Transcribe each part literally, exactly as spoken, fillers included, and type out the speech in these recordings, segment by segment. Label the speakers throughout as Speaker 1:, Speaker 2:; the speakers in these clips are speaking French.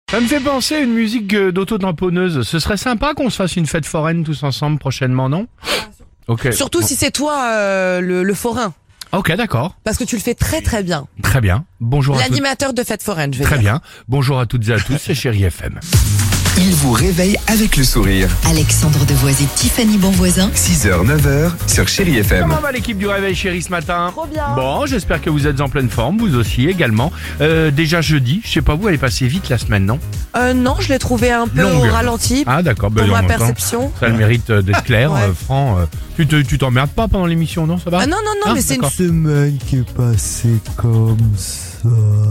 Speaker 1: Ça me fait penser à une musique euh, d'auto-tamponneuse. Ce serait sympa qu'on se fasse une fête foraine tous ensemble prochainement, non? Ok.
Speaker 2: Surtout
Speaker 1: Bon.
Speaker 2: si c'est toi euh, le, le forain.
Speaker 1: Ok, d'accord.
Speaker 2: Parce que tu le fais très très bien.
Speaker 1: Très bien. Bonjour à toutes.
Speaker 2: L'animateur de fête foraine, je vais
Speaker 1: Très
Speaker 2: dire.
Speaker 1: bien. Bonjour à toutes et à tous, c'est Chérie F M.
Speaker 3: Il vous réveille avec le sourire.
Speaker 4: Alexandre Devoise et Tiffany Bonvoisin.
Speaker 3: six heures neuf heures sur Chérie F M.
Speaker 1: Comment va l'équipe du Réveil Chérie ce matin?
Speaker 2: Trop bien.
Speaker 1: Bon, j'espère que vous êtes en pleine forme, vous aussi également. Euh, déjà jeudi, je sais pas vous, elle est passée vite la semaine, non?
Speaker 2: Euh, non, je l'ai trouvé un peu
Speaker 1: Longue.
Speaker 2: au ralenti.
Speaker 1: Ah d'accord, ben,
Speaker 2: Pour
Speaker 1: en
Speaker 2: ma
Speaker 1: même temps,
Speaker 2: perception.
Speaker 1: ça a le mérite euh, d'être clair,
Speaker 2: Ouais.
Speaker 1: euh, franc. euh, tu te- tu t'emmerdes pas pendant l'émission, non? Ça va?
Speaker 2: Ah non, non, non,
Speaker 1: Ah,
Speaker 2: mais c'est une...
Speaker 1: d'accord.
Speaker 5: Semaine qui est passée comme ça.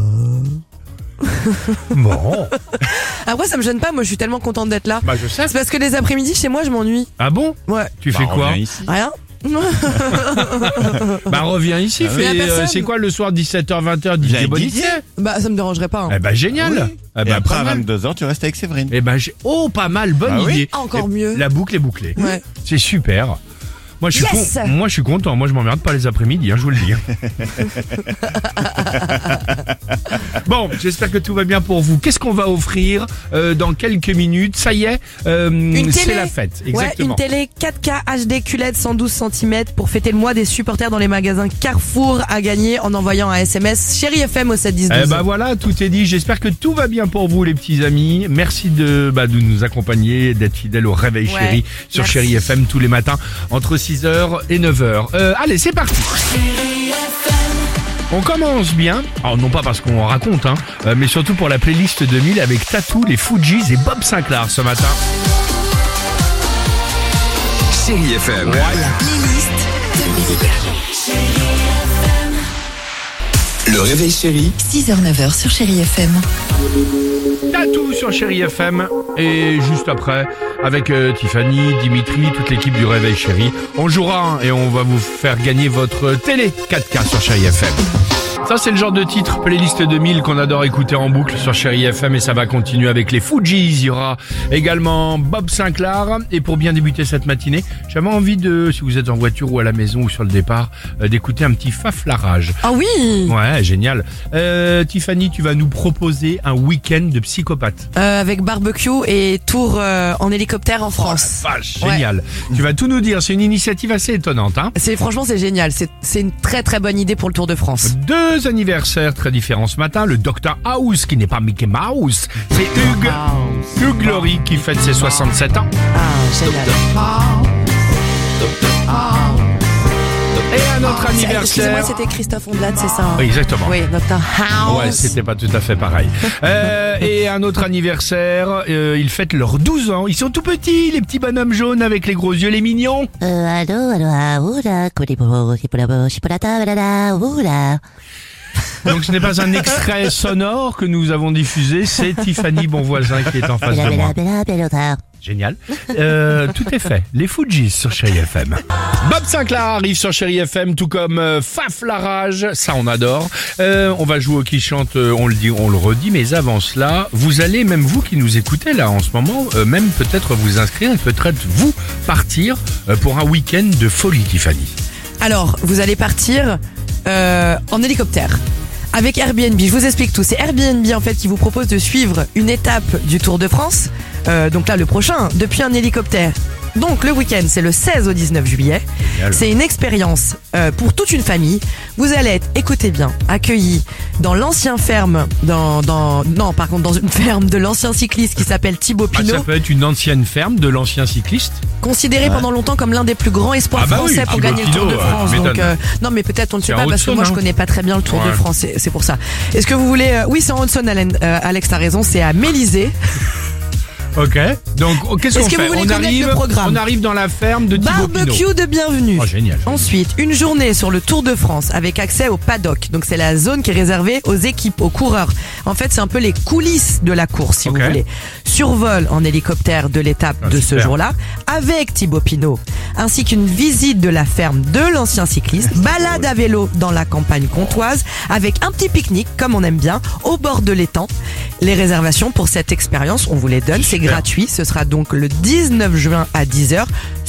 Speaker 1: Bon,
Speaker 2: Après, ça me gêne pas, moi je suis tellement contente d'être là.
Speaker 1: bah je sais.
Speaker 2: C'est parce que les après-midi chez moi, je m'ennuie.
Speaker 1: Ah bon?
Speaker 2: Ouais.
Speaker 1: Tu fais quoi?
Speaker 2: Rien.
Speaker 1: Bah reviens ici,
Speaker 2: Mais y a
Speaker 1: fais, euh,
Speaker 2: personne.
Speaker 1: c'est quoi le soir dix-sept heures vingt heures D J
Speaker 6: Viens
Speaker 1: Bonifié?
Speaker 2: Bah, ça me dérangerait pas. hein.
Speaker 1: Eh bah génial.
Speaker 6: Oui.
Speaker 1: Eh
Speaker 6: Et
Speaker 1: ben,
Speaker 6: après,
Speaker 1: pas
Speaker 6: à
Speaker 1: mal.
Speaker 6: vingt-deux heures, tu restes avec Séverine.
Speaker 1: Eh ben j'ai... Oh, pas mal, bonne
Speaker 6: Ah oui
Speaker 1: idée.
Speaker 2: Encore
Speaker 1: Et
Speaker 2: mieux.
Speaker 1: La boucle est bouclée.
Speaker 2: Ouais.
Speaker 1: C'est super. Moi je suis
Speaker 2: Yes
Speaker 1: con- moi je suis content, moi je m'emmerde pas les après-midi, hein, je vous le dis. Bon, j'espère que tout va bien pour vous. Qu'est-ce qu'on va offrir euh, dans quelques minutes? Ça y est, euh,
Speaker 2: Une
Speaker 1: c'est
Speaker 2: télé.
Speaker 1: la fête.
Speaker 2: Ouais,
Speaker 1: Exactement.
Speaker 2: une télé quatre K H D Q L E D cent douze centimètres pour fêter le mois des supporters dans les magasins Carrefour à gagner en envoyant un S M S Chérie F M au sept dix douze.
Speaker 1: Eh ben voilà, tout est dit. J'espère que tout va bien pour vous, les petits amis. Merci de, bah, de nous accompagner, d'être fidèles au Réveil
Speaker 2: Ouais,
Speaker 1: Chéri sur
Speaker 2: merci.
Speaker 1: Chéri F M tous les matins entre six heures et neuf heures. Euh, allez, c'est parti. On commence bien, alors non pas parce qu'on raconte, hein, euh, mais surtout pour la playlist deux mille avec Tattoo, les Fujis et Bob Sinclair ce matin.
Speaker 3: Chérie F M.
Speaker 4: Playlist deux mille.
Speaker 3: Le réveil chéri
Speaker 4: six heures neuf heures sur Chérie F M.
Speaker 1: Tattoo sur Chéri F M et juste après avec euh, Tiffany, Dimitri, toute l'équipe du Réveil Chéri, on jouera hein, et on va vous faire gagner votre télé quatre K sur Chéri F M. Ça c'est le genre de titre playlist deux mille qu'on adore écouter en boucle sur Chéri F M et ça va continuer avec les Fujis. Il y aura également Bob Sinclair et pour bien débuter cette matinée, j'avais envie de, si vous êtes en voiture ou à la maison ou sur le départ, euh, d'écouter un petit faflarage.
Speaker 2: Ah oui.
Speaker 1: Ouais, génial. Euh, Tiffany, tu vas nous proposer un week-end de psychopathe.
Speaker 2: Euh, avec barbecue et tour euh, en hélicoptère en France.
Speaker 1: Oh la vache, génial. Tu vas tout nous dire, c'est une initiative assez étonnante, hein.
Speaker 2: C'est franchement c'est génial. C'est c'est une très très bonne idée pour le Tour de France.
Speaker 1: Deux anniversaires très différents ce matin. Le docteur House, qui n'est pas Mickey Mouse, c'est Hugues, Hugues Laurie qui fête ses soixante-sept ans.
Speaker 2: Ah génial.
Speaker 1: Et un autre
Speaker 2: C'est-
Speaker 1: anniversaire.
Speaker 2: Excusez-moi, c'était Christophe Ondelat, c'est ça. hein
Speaker 1: Oui, exactement.
Speaker 2: Oui, docteur House.
Speaker 1: Ouais, c'était pas tout à fait pareil. Euh, et un autre anniversaire, euh, ils fêtent leurs douze ans. Ils sont tout petits, les petits bonhommes jaunes avec les gros yeux, les mignons.
Speaker 7: Euh, allô, allô, ah, oula, kolibro, hipolabo, chipolata, balada, oula.
Speaker 1: Donc ce n'est pas un extrait sonore que nous avons diffusé, c'est Tiffany Bonvoisin qui est en face
Speaker 7: Bella,
Speaker 1: de moi.
Speaker 7: bella, bella, bella.
Speaker 1: Génial. Euh, tout est fait. Les Fujis sur Chéri F M. Bob Sinclair arrive sur Chéri F M, tout comme euh, Faf la rage. Ça, on adore. Euh, on va jouer au qui chante, euh, on le dit, on le redit. Mais avant cela, vous allez, même vous qui nous écoutez là en ce moment, euh, même peut-être vous inscrire et peut-être vous partir euh, pour un week-end de folie, Tiffany.
Speaker 2: Alors, vous allez partir euh, en hélicoptère avec Airbnb. Je vous explique tout. C'est Airbnb en fait qui vous propose de suivre une étape du Tour de France. Euh, donc là, le prochain, depuis un hélicoptère. Donc le week-end, c'est le seize au dix-neuf juillet.
Speaker 1: Génial.
Speaker 2: C'est une expérience euh, pour toute une famille. Vous allez être, écoutez bien, accueillis dans l'ancien ferme, dans, dans non par contre dans une ferme de l'ancien cycliste qui s'appelle Thibaut
Speaker 1: Ah,
Speaker 2: Pinot,
Speaker 1: ça peut être une ancienne ferme de l'ancien cycliste.
Speaker 2: considéré pendant longtemps comme l'un des plus grands espoirs
Speaker 1: Ah bah oui,
Speaker 2: français pour
Speaker 1: Thibaut
Speaker 2: gagner le Tour de
Speaker 1: Pinot, euh,
Speaker 2: France.
Speaker 1: tu
Speaker 2: Donc
Speaker 1: m'étonnes.
Speaker 2: euh, non mais peut-être on ne sait
Speaker 1: C'est
Speaker 2: pas
Speaker 1: en
Speaker 2: parce que
Speaker 1: Haute-Saône,
Speaker 2: moi je
Speaker 1: hein.
Speaker 2: connais pas très bien le Tour de
Speaker 1: Ouais.
Speaker 2: France, c'est, c'est pour ça. Est-ce que vous voulez euh, oui, c'est en Haute-Saône, Alain- euh, Alex, t'as raison, c'est à Mélisée.
Speaker 1: Ok. Donc oh, qu'est-ce
Speaker 2: Est-ce
Speaker 1: qu'on
Speaker 2: que
Speaker 1: fait
Speaker 2: vous voulez
Speaker 1: On
Speaker 2: connaître
Speaker 1: arrive,
Speaker 2: le programme
Speaker 1: on arrive dans la ferme de Thibaut Pinot.
Speaker 2: Barbecue de bienvenue.
Speaker 1: Oh, génial.
Speaker 2: Ensuite, une journée sur le Tour de France avec accès au paddock. Donc c'est la zone qui est réservée aux équipes, aux coureurs. En fait, c'est un peu les coulisses de la course, si
Speaker 1: Ok.
Speaker 2: vous voulez. Survol en hélicoptère de l'étape
Speaker 1: Ah,
Speaker 2: de ce
Speaker 1: super.
Speaker 2: jour-là, avec Thibaut Pinot, ainsi qu'une visite de la ferme de l'ancien cycliste, balade à vélo dans la campagne comtoise, avec un petit pique-nique, comme on aime bien, au bord de l'étang. Les réservations pour cette expérience, on vous les donne, c'est
Speaker 1: Super.
Speaker 2: gratuit. Ce sera donc le dix-neuf juin à dix heures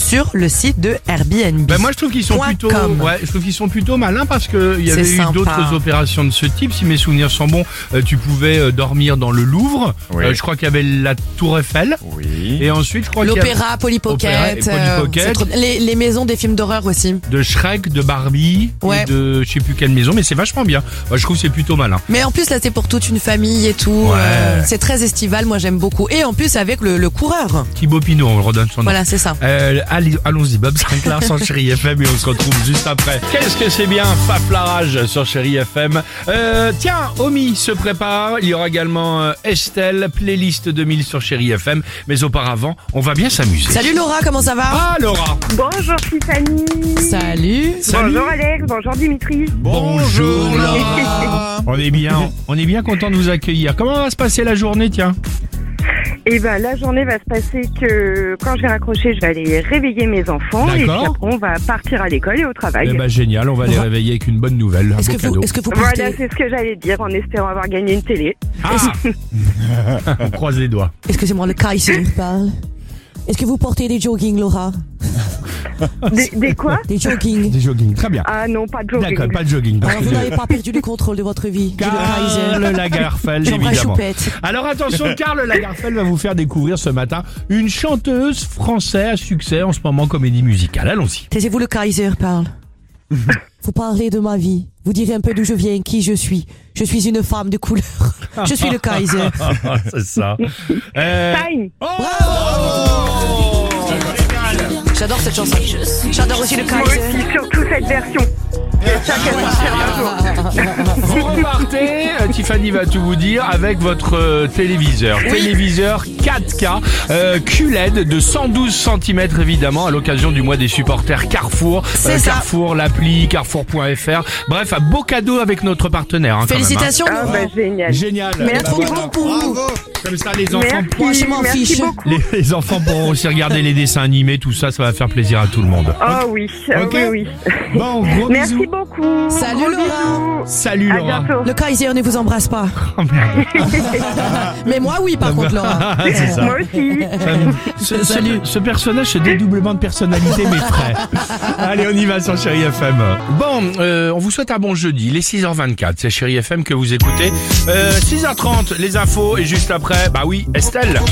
Speaker 2: sur le site de Airbnb.
Speaker 1: Ben moi je trouve qu'ils sont
Speaker 2: Point
Speaker 1: plutôt,
Speaker 2: com.
Speaker 1: ouais, je trouve qu'ils sont plutôt malins parce que il y avait
Speaker 2: C'est
Speaker 1: eu
Speaker 2: sympa.
Speaker 1: d'autres opérations de ce type. Si mes souvenirs sont bons, euh, tu pouvais euh, dormir dans le Louvre.
Speaker 6: Oui.
Speaker 1: Euh, je crois qu'il y avait la Tour Eiffel.
Speaker 6: Oui.
Speaker 1: Et ensuite, je crois qu'il y a
Speaker 2: L'opéra, Polly Pocket,
Speaker 1: Opéra et Polly
Speaker 2: euh,
Speaker 1: Pocket.
Speaker 2: c'est trop- les, les maisons des films d'horreur aussi.
Speaker 1: de Shrek, de Barbie,
Speaker 2: Ouais.
Speaker 1: et de je sais plus quelle maison, mais c'est vachement bien. Moi, je trouve que c'est plutôt malin.
Speaker 2: Mais en plus là c'est pour toute une famille et tout.
Speaker 1: Ouais.
Speaker 2: euh, c'est très estival, moi j'aime beaucoup. Et en plus avec le, le coureur.
Speaker 1: Thibaut Pinot, on le redonne son nom.
Speaker 2: Voilà, c'est ça.
Speaker 1: Euh, allez, allons-y, Bob Sinclair sur Chérie F M et on se retrouve juste après. Qu'est-ce que c'est bien, Faf la rage sur Chérie F M. Euh, tiens, Omi se prépare. Il y aura également euh, Estelle, playlist deux mille sur Chérie F M. Mais auparavant, on va bien s'amuser.
Speaker 2: Salut Laura, comment ça va?
Speaker 1: Ah, Laura.
Speaker 8: Bonjour Tiffany.
Speaker 2: Salut.
Speaker 1: Salut.
Speaker 8: Bonjour Alex, bonjour Dimitri.
Speaker 1: Bonjour, Laura. On est bien, on est bien content de vous accueillir. Comment va se passer la journée, tiens?
Speaker 8: Et ben la journée va se passer que quand je vais raccrocher, je vais aller réveiller mes enfants et puis
Speaker 1: D'accord.
Speaker 8: après on va partir à l'école et au travail.
Speaker 1: Eh ben génial, on va les réveiller avec une bonne nouvelle, un
Speaker 2: Est-ce
Speaker 1: beau
Speaker 2: que vous,
Speaker 1: cadeau.
Speaker 2: est-ce que vous
Speaker 8: Voilà,
Speaker 2: portez,
Speaker 8: c'est ce que j'allais dire en espérant avoir gagné une télé.
Speaker 1: Ah on croise les doigts.
Speaker 2: excusez-moi, le Kaiser parle. Est-ce que vous portez des jogging, Laura?
Speaker 8: Des, des quoi?
Speaker 2: Des jogging.
Speaker 1: Des jogging, très bien.
Speaker 8: Ah non, pas de jogging.
Speaker 1: D'accord, pas de jogging.
Speaker 2: Alors vous n'avez pas perdu le contrôle de votre vie. Dit le
Speaker 1: Karl
Speaker 2: Kaiser.
Speaker 1: Lagerfeld,
Speaker 2: Jean-Bras
Speaker 1: évidemment.
Speaker 2: Choupette.
Speaker 1: Alors attention, Karl Lagerfeld va vous faire découvrir ce matin une chanteuse française à succès en ce moment comédie musicale. Allons-y.
Speaker 2: Taisez-vous, le Kaiser parle. Vous parlez de ma vie. Vous direz un peu d'où je viens, qui je suis. Je suis une femme de couleur. Je suis le Kaiser.
Speaker 1: C'est ça. Euh...
Speaker 8: Time.
Speaker 2: J'adore cette chanson. J'adore aussi le
Speaker 8: Moi
Speaker 2: Kaiser.
Speaker 8: aussi, surtout cette version. C'est ça qu'elle va faire un jour.
Speaker 1: Vous repartez, euh, Tiffany va tout vous dire, avec votre euh, téléviseur. Téléviseur quatre K, euh, Q L E D de cent douze centimètres évidemment, à l'occasion du mois des supporters Carrefour.
Speaker 2: C'est ça.
Speaker 1: Carrefour, l'appli, carrefour point f r. Bref, un beau cadeau avec notre partenaire. Hein, quand même, hein.
Speaker 2: Félicitations,
Speaker 8: Ah
Speaker 2: Laura.
Speaker 8: bah génial.
Speaker 1: Génial.
Speaker 8: Merci
Speaker 1: Eh ben voilà.
Speaker 8: beaucoup.
Speaker 1: Comme ça, les enfants,
Speaker 8: Merci,
Speaker 2: Moi, je m'en
Speaker 8: merci
Speaker 2: fiche.
Speaker 8: beaucoup.
Speaker 1: les, les enfants pourront aussi regarder les dessins animés, tout ça, ça va faire plaisir à tout le monde.
Speaker 8: Oh oui, ah
Speaker 1: Ok.
Speaker 8: oui, oui.
Speaker 1: Bon, gros
Speaker 8: Merci
Speaker 1: bisous.
Speaker 8: beaucoup.
Speaker 2: Salut,
Speaker 8: Gros
Speaker 2: Laura.
Speaker 8: bisous.
Speaker 1: Salut
Speaker 8: À
Speaker 1: Laura.
Speaker 8: bientôt.
Speaker 2: Le Kaiser ne vous embrasse pas.
Speaker 1: Oh merde.
Speaker 2: Mais moi, oui, par contre, Laura.
Speaker 1: C'est ça.
Speaker 8: Moi aussi.
Speaker 1: Ce, ce-
Speaker 2: Salut.
Speaker 1: ce personnage, ce dédoublement de personnalité m'effraie. Allez, on y va sur Chérie F M. Bon, euh, on vous souhaite un bon jeudi. Il est six heures vingt-quatre, c'est Chérie F M que vous écoutez. Euh, six heures trente, les infos, et juste après, bah oui, Estelle.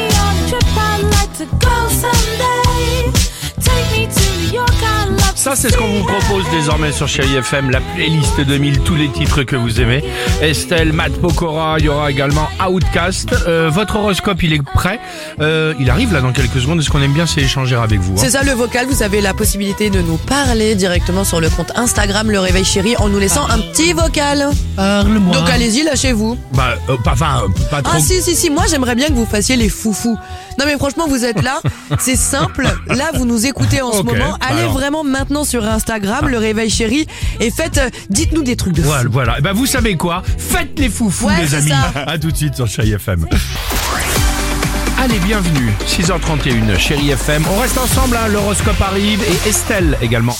Speaker 1: Ça, c'est ce qu'on vous propose désormais sur Chérie F M, la playlist deux mille, tous les titres que vous aimez. Estelle, Matt Pokora, il y aura également Outcast. Euh, votre horoscope, il est prêt. Euh, il arrive là dans quelques secondes. Et ce qu'on aime bien, c'est échanger avec vous. hein.
Speaker 2: C'est ça le vocal, vous avez la possibilité de nous parler directement sur le compte Instagram Le Réveil Chéri en nous laissant un petit vocal.
Speaker 1: Parle-moi.
Speaker 2: Donc allez-y, lâchez-vous.
Speaker 1: Bah, euh, pas, enfin, euh, pas trop.
Speaker 2: Ah si si si, moi j'aimerais bien que vous fassiez les foufous. Non mais franchement vous êtes là, c'est simple. Là vous nous écoutez en ce
Speaker 1: Ok,
Speaker 2: moment.
Speaker 1: bah
Speaker 2: Allez
Speaker 1: alors.
Speaker 2: vraiment maintenant sur Instagram Le Réveil Chéri et faites, euh, dites-nous des trucs de fou.
Speaker 1: Voilà, voilà. Eh ben, vous savez quoi? Faites les foufous,
Speaker 2: Ouais,
Speaker 1: les
Speaker 2: c'est
Speaker 1: amis.
Speaker 2: ça.
Speaker 1: À tout de suite sur Chérie F M. Allez, bienvenue. six heures trente et une, Chérie F M. On reste ensemble, hein. L'horoscope arrive et Estelle également.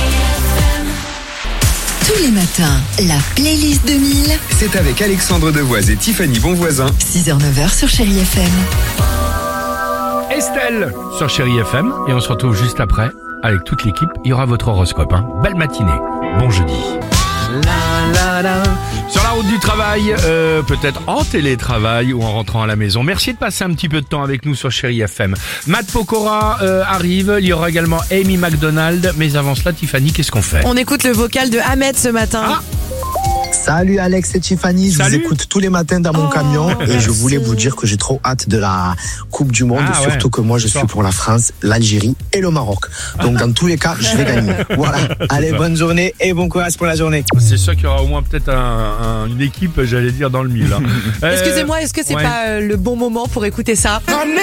Speaker 4: Tous les matins, la playlist deux mille,
Speaker 3: C'est avec Alexandre Devoise et Tiffany Bonvoisin.
Speaker 4: six heures neuf heures sur Chérie F M.
Speaker 1: Estelle sur Chérie F M. Et on se retrouve juste après avec toute l'équipe. Il y aura votre horoscope. Hein. Belle matinée. Bon jeudi. La, la, la. Sur la route du travail, euh, peut-être en télétravail ou en rentrant à la maison. Merci de passer un petit peu de temps avec nous sur Chérie F M. Matt Pokora euh, arrive. Il y aura également Amy McDonald. Mais avant cela, Tiffany, qu'est-ce qu'on fait?
Speaker 2: On écoute le vocal de Ahmed ce matin.
Speaker 1: Ah.
Speaker 5: Salut Alex et Tiffany, je
Speaker 1: Salut.
Speaker 5: vous écoute tous les matins dans mon
Speaker 2: Oh,
Speaker 5: camion et je
Speaker 2: merci.
Speaker 5: voulais vous dire que j'ai trop hâte de la Coupe du Monde,
Speaker 1: Ah ouais.
Speaker 5: surtout que moi je suis pour la France, l'Algérie et le Maroc. Donc dans tous les cas, je vais gagner. Voilà, allez, bonne journée et bon courage pour la journée.
Speaker 1: C'est sûr qu'il y aura au moins peut-être un, un- une équipe, j'allais dire, dans le mille. hein. Euh,
Speaker 2: Excusez-moi, est-ce que c'est
Speaker 1: ouais.
Speaker 2: pas euh, le bon moment pour écouter ça?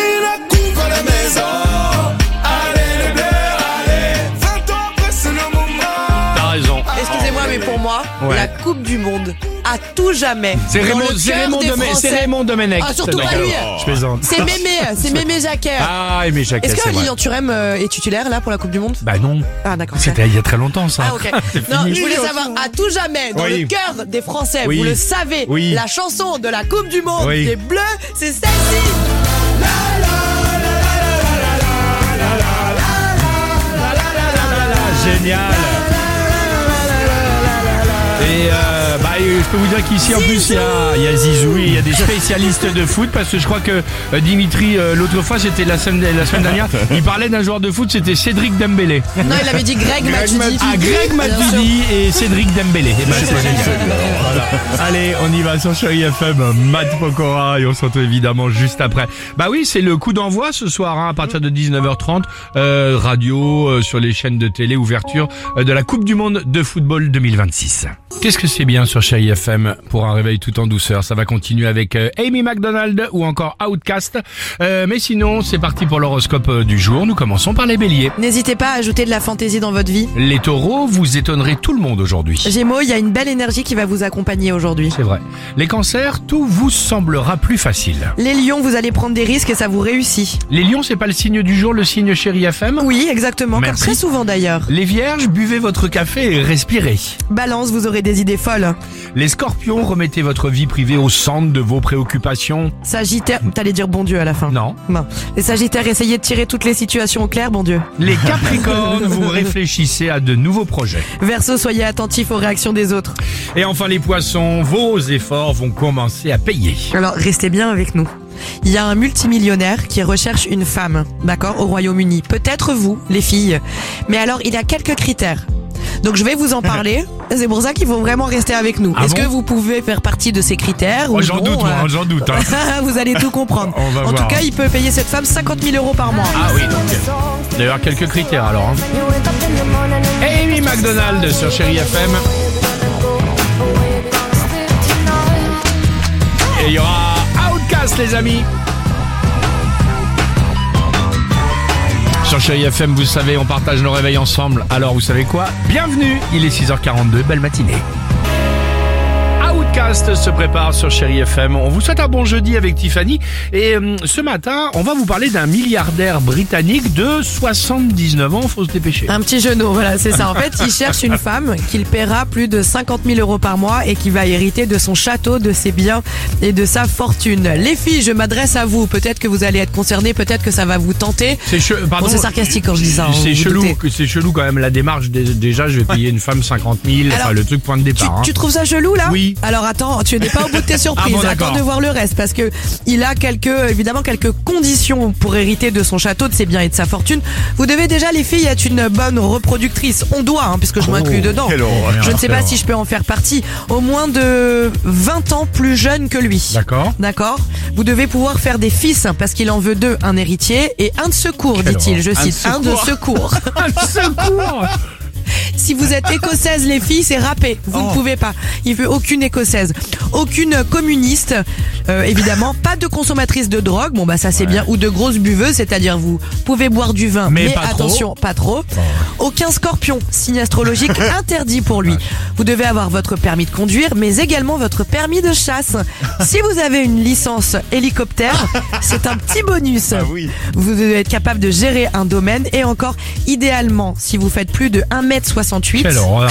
Speaker 1: T'as raison.
Speaker 2: Excusez-moi, mais pour moi,
Speaker 1: Ouais.
Speaker 2: la Coupe du Monde, à tout jamais.
Speaker 1: C'est
Speaker 2: dans
Speaker 1: Raymond,
Speaker 2: le
Speaker 1: c'est
Speaker 2: cœur
Speaker 1: Raymond,
Speaker 2: des
Speaker 1: Dome-
Speaker 2: Français.
Speaker 1: c'est Raymond Domenech.
Speaker 2: Ah, surtout pas
Speaker 1: D'accord.
Speaker 2: lui.
Speaker 1: Je plaisante.
Speaker 2: C'est Mémé, c'est Mémé Jacquet.
Speaker 1: Ah, Aimé Jacquet,
Speaker 2: Est-ce
Speaker 1: c'est
Speaker 2: que
Speaker 1: vrai.
Speaker 2: Lilian Thuram euh, est titulaire là pour la Coupe du Monde?
Speaker 1: Bah non,
Speaker 2: Ah d'accord. ok.
Speaker 1: c'était il y a très longtemps ça.
Speaker 2: Ah ok.
Speaker 1: C'est
Speaker 2: Non,
Speaker 1: fini.
Speaker 2: je voulais savoir, à tout jamais, dans
Speaker 1: Oui.
Speaker 2: le cœur des Français,
Speaker 1: Oui.
Speaker 2: vous le savez,
Speaker 1: Oui.
Speaker 2: la chanson de la Coupe du Monde
Speaker 1: Oui.
Speaker 2: des Bleus, c'est celle-ci.
Speaker 1: génial. Et euh, bah, je peux vous dire qu'ici en plus il y a, il y a Zizou, il y a des spécialistes de foot parce que je crois que euh, Dimitri euh, l'autre fois c'était la semaine, la semaine dernière, il parlait d'un joueur de foot, c'était Cédric Dembélé.
Speaker 2: Non, il avait dit Greg Matuidi.
Speaker 1: Ah, Greg Matuidi et Cédric Dembélé. Et ben, c'est génial. Voilà. Allez, on y va sur Chérie F M, Matt Pokora et on se retrouve évidemment juste après. Bah oui, c'est le coup d'envoi ce soir hein, à partir de dix-neuf heures trente, euh, radio, euh, sur les chaînes de télé, ouverture euh, de la Coupe du Monde de football deux mille vingt-six. Qu'est-ce que c'est bien sur Chérie F M pour un réveil tout en douceur. Ça va continuer avec euh, Amy McDonald ou encore Outcast. Euh, mais sinon, c'est parti pour l'horoscope euh, du jour. Nous commençons par les béliers.
Speaker 2: N'hésitez pas à ajouter de la fantaisie dans votre vie.
Speaker 1: Les taureaux, vous étonnerez tout le monde aujourd'hui.
Speaker 2: Gémeaux, il y a une belle énergie qui va vous accompagner aujourd'hui.
Speaker 1: C'est vrai. Les cancers, tout vous semblera plus facile.
Speaker 2: Les lions, vous allez prendre des risques et ça vous réussit.
Speaker 1: Les lions, c'est pas le signe du jour, le signe Chérie F M?
Speaker 2: Oui, exactement,
Speaker 1: Merci.
Speaker 2: comme très souvent d'ailleurs.
Speaker 1: Les vierges, buvez votre café et respirez.
Speaker 2: Balance, vous aurez des idées folles.
Speaker 1: Les scorpions, remettez votre vie privée au centre de vos préoccupations.
Speaker 2: Sagittaire, t'allais dire bon Dieu à la fin.
Speaker 1: Non.
Speaker 2: Non. Les sagittaires, essayez de tirer toutes les situations au clair, bon Dieu.
Speaker 1: Les capricornes, vous réfléchissez à de nouveaux projets.
Speaker 2: Verseau, soyez attentifs aux réactions des autres.
Speaker 1: Et enfin les poissons, vos efforts vont commencer à payer.
Speaker 2: Alors, restez bien avec nous. Il y a un multimillionnaire qui recherche une femme, d'accord, au Royaume-Uni. Peut-être vous, les filles. Mais alors, il y a quelques critères. Donc je vais vous en parler, c'est pour ça qu'il faut vraiment rester avec nous.
Speaker 1: Ah
Speaker 2: Est-ce
Speaker 1: bon
Speaker 2: que vous pouvez faire partie de ces critères
Speaker 1: oh,
Speaker 2: ou
Speaker 1: J'en
Speaker 2: non,
Speaker 1: doute, moi,
Speaker 2: euh...
Speaker 1: j'en doute. Hein.
Speaker 2: Vous allez tout comprendre.
Speaker 1: On va
Speaker 2: en
Speaker 1: voir.
Speaker 2: tout cas, il peut payer cette femme cinquante mille euros par mois.
Speaker 1: Ah oui, donc d'ailleurs quelques critères alors. Hein. Amy McDonald sur Chérie F M. Et il y aura Outcast les amis. Sur Chérie F M, vous savez, on partage nos réveils ensemble. Alors, vous savez quoi? Bienvenue, il est six heures quarante-deux, belle matinée. Outcast se prépare sur Chérie F M. On vous souhaite un bon jeudi avec Tiffany. Et euh, ce matin, on va vous parler d'un milliardaire britannique de soixante-dix-neuf ans. Faut se dépêcher.
Speaker 2: Un petit genou, voilà, c'est ça. En fait, il cherche une femme qu'il paiera plus de cinquante mille euros par mois et qui va hériter de son château, de ses biens et de sa fortune. Les filles, je m'adresse à vous. Peut-être que vous allez être concernées, peut-être que ça va vous tenter.
Speaker 1: C'est che... Pardon,
Speaker 2: bon, c'est sarcastique quand je dis ça. Hein,
Speaker 1: c'est chelou,
Speaker 2: doutez.
Speaker 1: c'est chelou quand même la démarche. Déjà, je vais payer une femme cinquante mille.
Speaker 2: Alors,
Speaker 1: enfin, le truc point de
Speaker 2: Tu,
Speaker 1: départ. Hein.
Speaker 2: tu trouves ça chelou là?
Speaker 1: Oui.
Speaker 2: Alors attends, tu n'es pas au bout de tes surprises.
Speaker 1: Ah bon, d'accord.
Speaker 2: Attends de voir le reste parce que il a quelques, évidemment, quelques conditions pour hériter de son château, de ses biens et de sa fortune. Vous devez déjà, les filles, être une bonne reproductrice. On doit, hein, puisque je m'inclus dedans.
Speaker 1: quelle horreur.
Speaker 2: Je ne sais pas
Speaker 1: Quelle
Speaker 2: si je peux en faire partie. Au moins de vingt ans plus jeune que lui.
Speaker 1: D'accord.
Speaker 2: D'accord. Vous devez pouvoir faire des fils parce qu'il en veut deux, un héritier et un de secours,
Speaker 1: Quelle
Speaker 2: dit-il. Je
Speaker 1: horreur.
Speaker 2: cite,
Speaker 1: Un
Speaker 2: un
Speaker 1: de
Speaker 2: de secours.
Speaker 1: Un secours.
Speaker 2: Si vous êtes écossaise, les filles, c'est râpé. Vous
Speaker 1: Oh.
Speaker 2: ne pouvez pas. Il veut aucune écossaise. Aucune communiste, euh, évidemment. Pas de consommatrice de drogue. Bon, bah, ça, c'est
Speaker 1: Ouais.
Speaker 2: bien. Ou de grosse buveuse, c'est-à-dire vous pouvez boire du vin,
Speaker 1: Mais
Speaker 2: mais,
Speaker 1: pas trop.
Speaker 2: attention, pas trop. Aucun scorpion. Signe astrologique interdit pour lui. Vous devez avoir votre permis de conduire, mais également votre permis de chasse. Si vous avez une licence hélicoptère, c'est un petit bonus.
Speaker 1: Ah oui.
Speaker 2: Vous devez être capable de gérer un domaine et encore, idéalement, si vous faites plus de un mètre soixante-huit,
Speaker 1: Quelle horreur.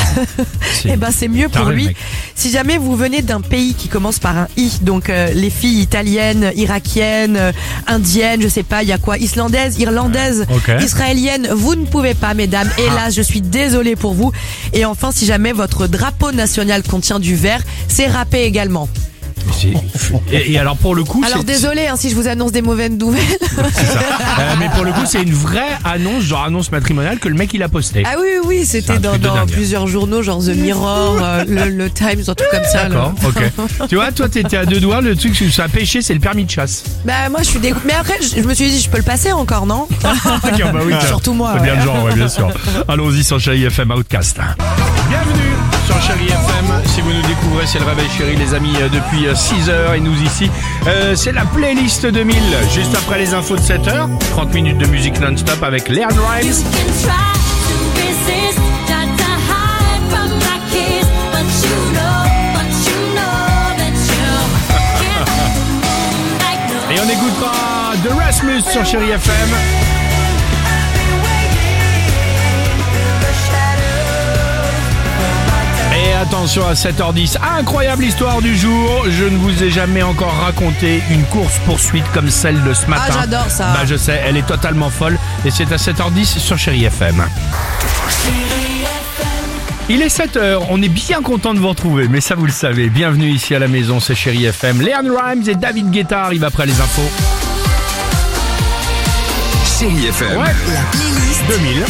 Speaker 2: eh ben c'est mieux pour
Speaker 1: Taré,
Speaker 2: lui.
Speaker 1: mec.
Speaker 2: Si jamais vous venez d'un pays qui commence par un I, donc euh, les filles italiennes, irakiennes, euh, indiennes, je sais pas, il y a quoi, islandaises, irlandaises,
Speaker 1: Ok.
Speaker 2: israéliennes, vous ne pouvez pas, mesdames. Hélas, je suis désolée pour vous. Et enfin, si jamais votre drapeau national contient du vert, c'est râpé également.
Speaker 1: C'est- Et, et alors pour le coup,
Speaker 2: Alors
Speaker 1: c'est-
Speaker 2: désolé hein, si je vous annonce des mauvaises nouvelles.
Speaker 1: c'est ça. Euh, mais pour le coup, c'est une vraie annonce, genre annonce matrimoniale que le mec il a posté.
Speaker 2: Ah oui, oui, oui,
Speaker 1: C'est
Speaker 2: c'était
Speaker 1: un
Speaker 2: dans,
Speaker 1: truc de
Speaker 2: dans
Speaker 1: dingue.
Speaker 2: plusieurs journaux, genre The Mirror, euh, le, le Times, un truc comme ça. là.
Speaker 1: D'accord, ok. Tu vois, toi t'étais à deux doigts, le truc que ça a pêché, c'est le permis de chasse.
Speaker 2: Bah moi je suis dégoûtée. Mais après je, je me suis dit je peux le passer encore, non?
Speaker 1: Ok, bah oui, tiens.
Speaker 2: Surtout moi.
Speaker 1: C'est bien
Speaker 2: ouais.
Speaker 1: le genre, ouais, bien sûr. Allons-y sur Chérie F M Outcast. Bienvenue sur Chérie F M. Si vous nous découvrez, c'est le réveil chéri, les amis, euh, depuis euh, six heures. Et nous ici, euh, c'est la playlist deux mille. Juste après les infos de sept heures, trente minutes de musique non-stop avec Leanne Rimes. Et on n'écoute pas de Rasmus sur Chérie F M. Et attention à sept heures dix, incroyable histoire du jour. Je ne vous ai jamais encore raconté une course-poursuite comme celle de ce matin.
Speaker 2: Ah, j'adore ça.
Speaker 1: Bah je sais, elle est totalement folle. Et c'est à sept heures dix sur Chérie F M.
Speaker 6: Chérie
Speaker 1: Il est sept heures, on est bien content de vous retrouver, mais ça vous le savez. Bienvenue ici à la maison, c'est Chérie F M. Léon Rhymes et David Guetta arrivent après les infos.
Speaker 3: Chérie F M.
Speaker 1: Ouais,
Speaker 4: La playlist
Speaker 1: deux mille.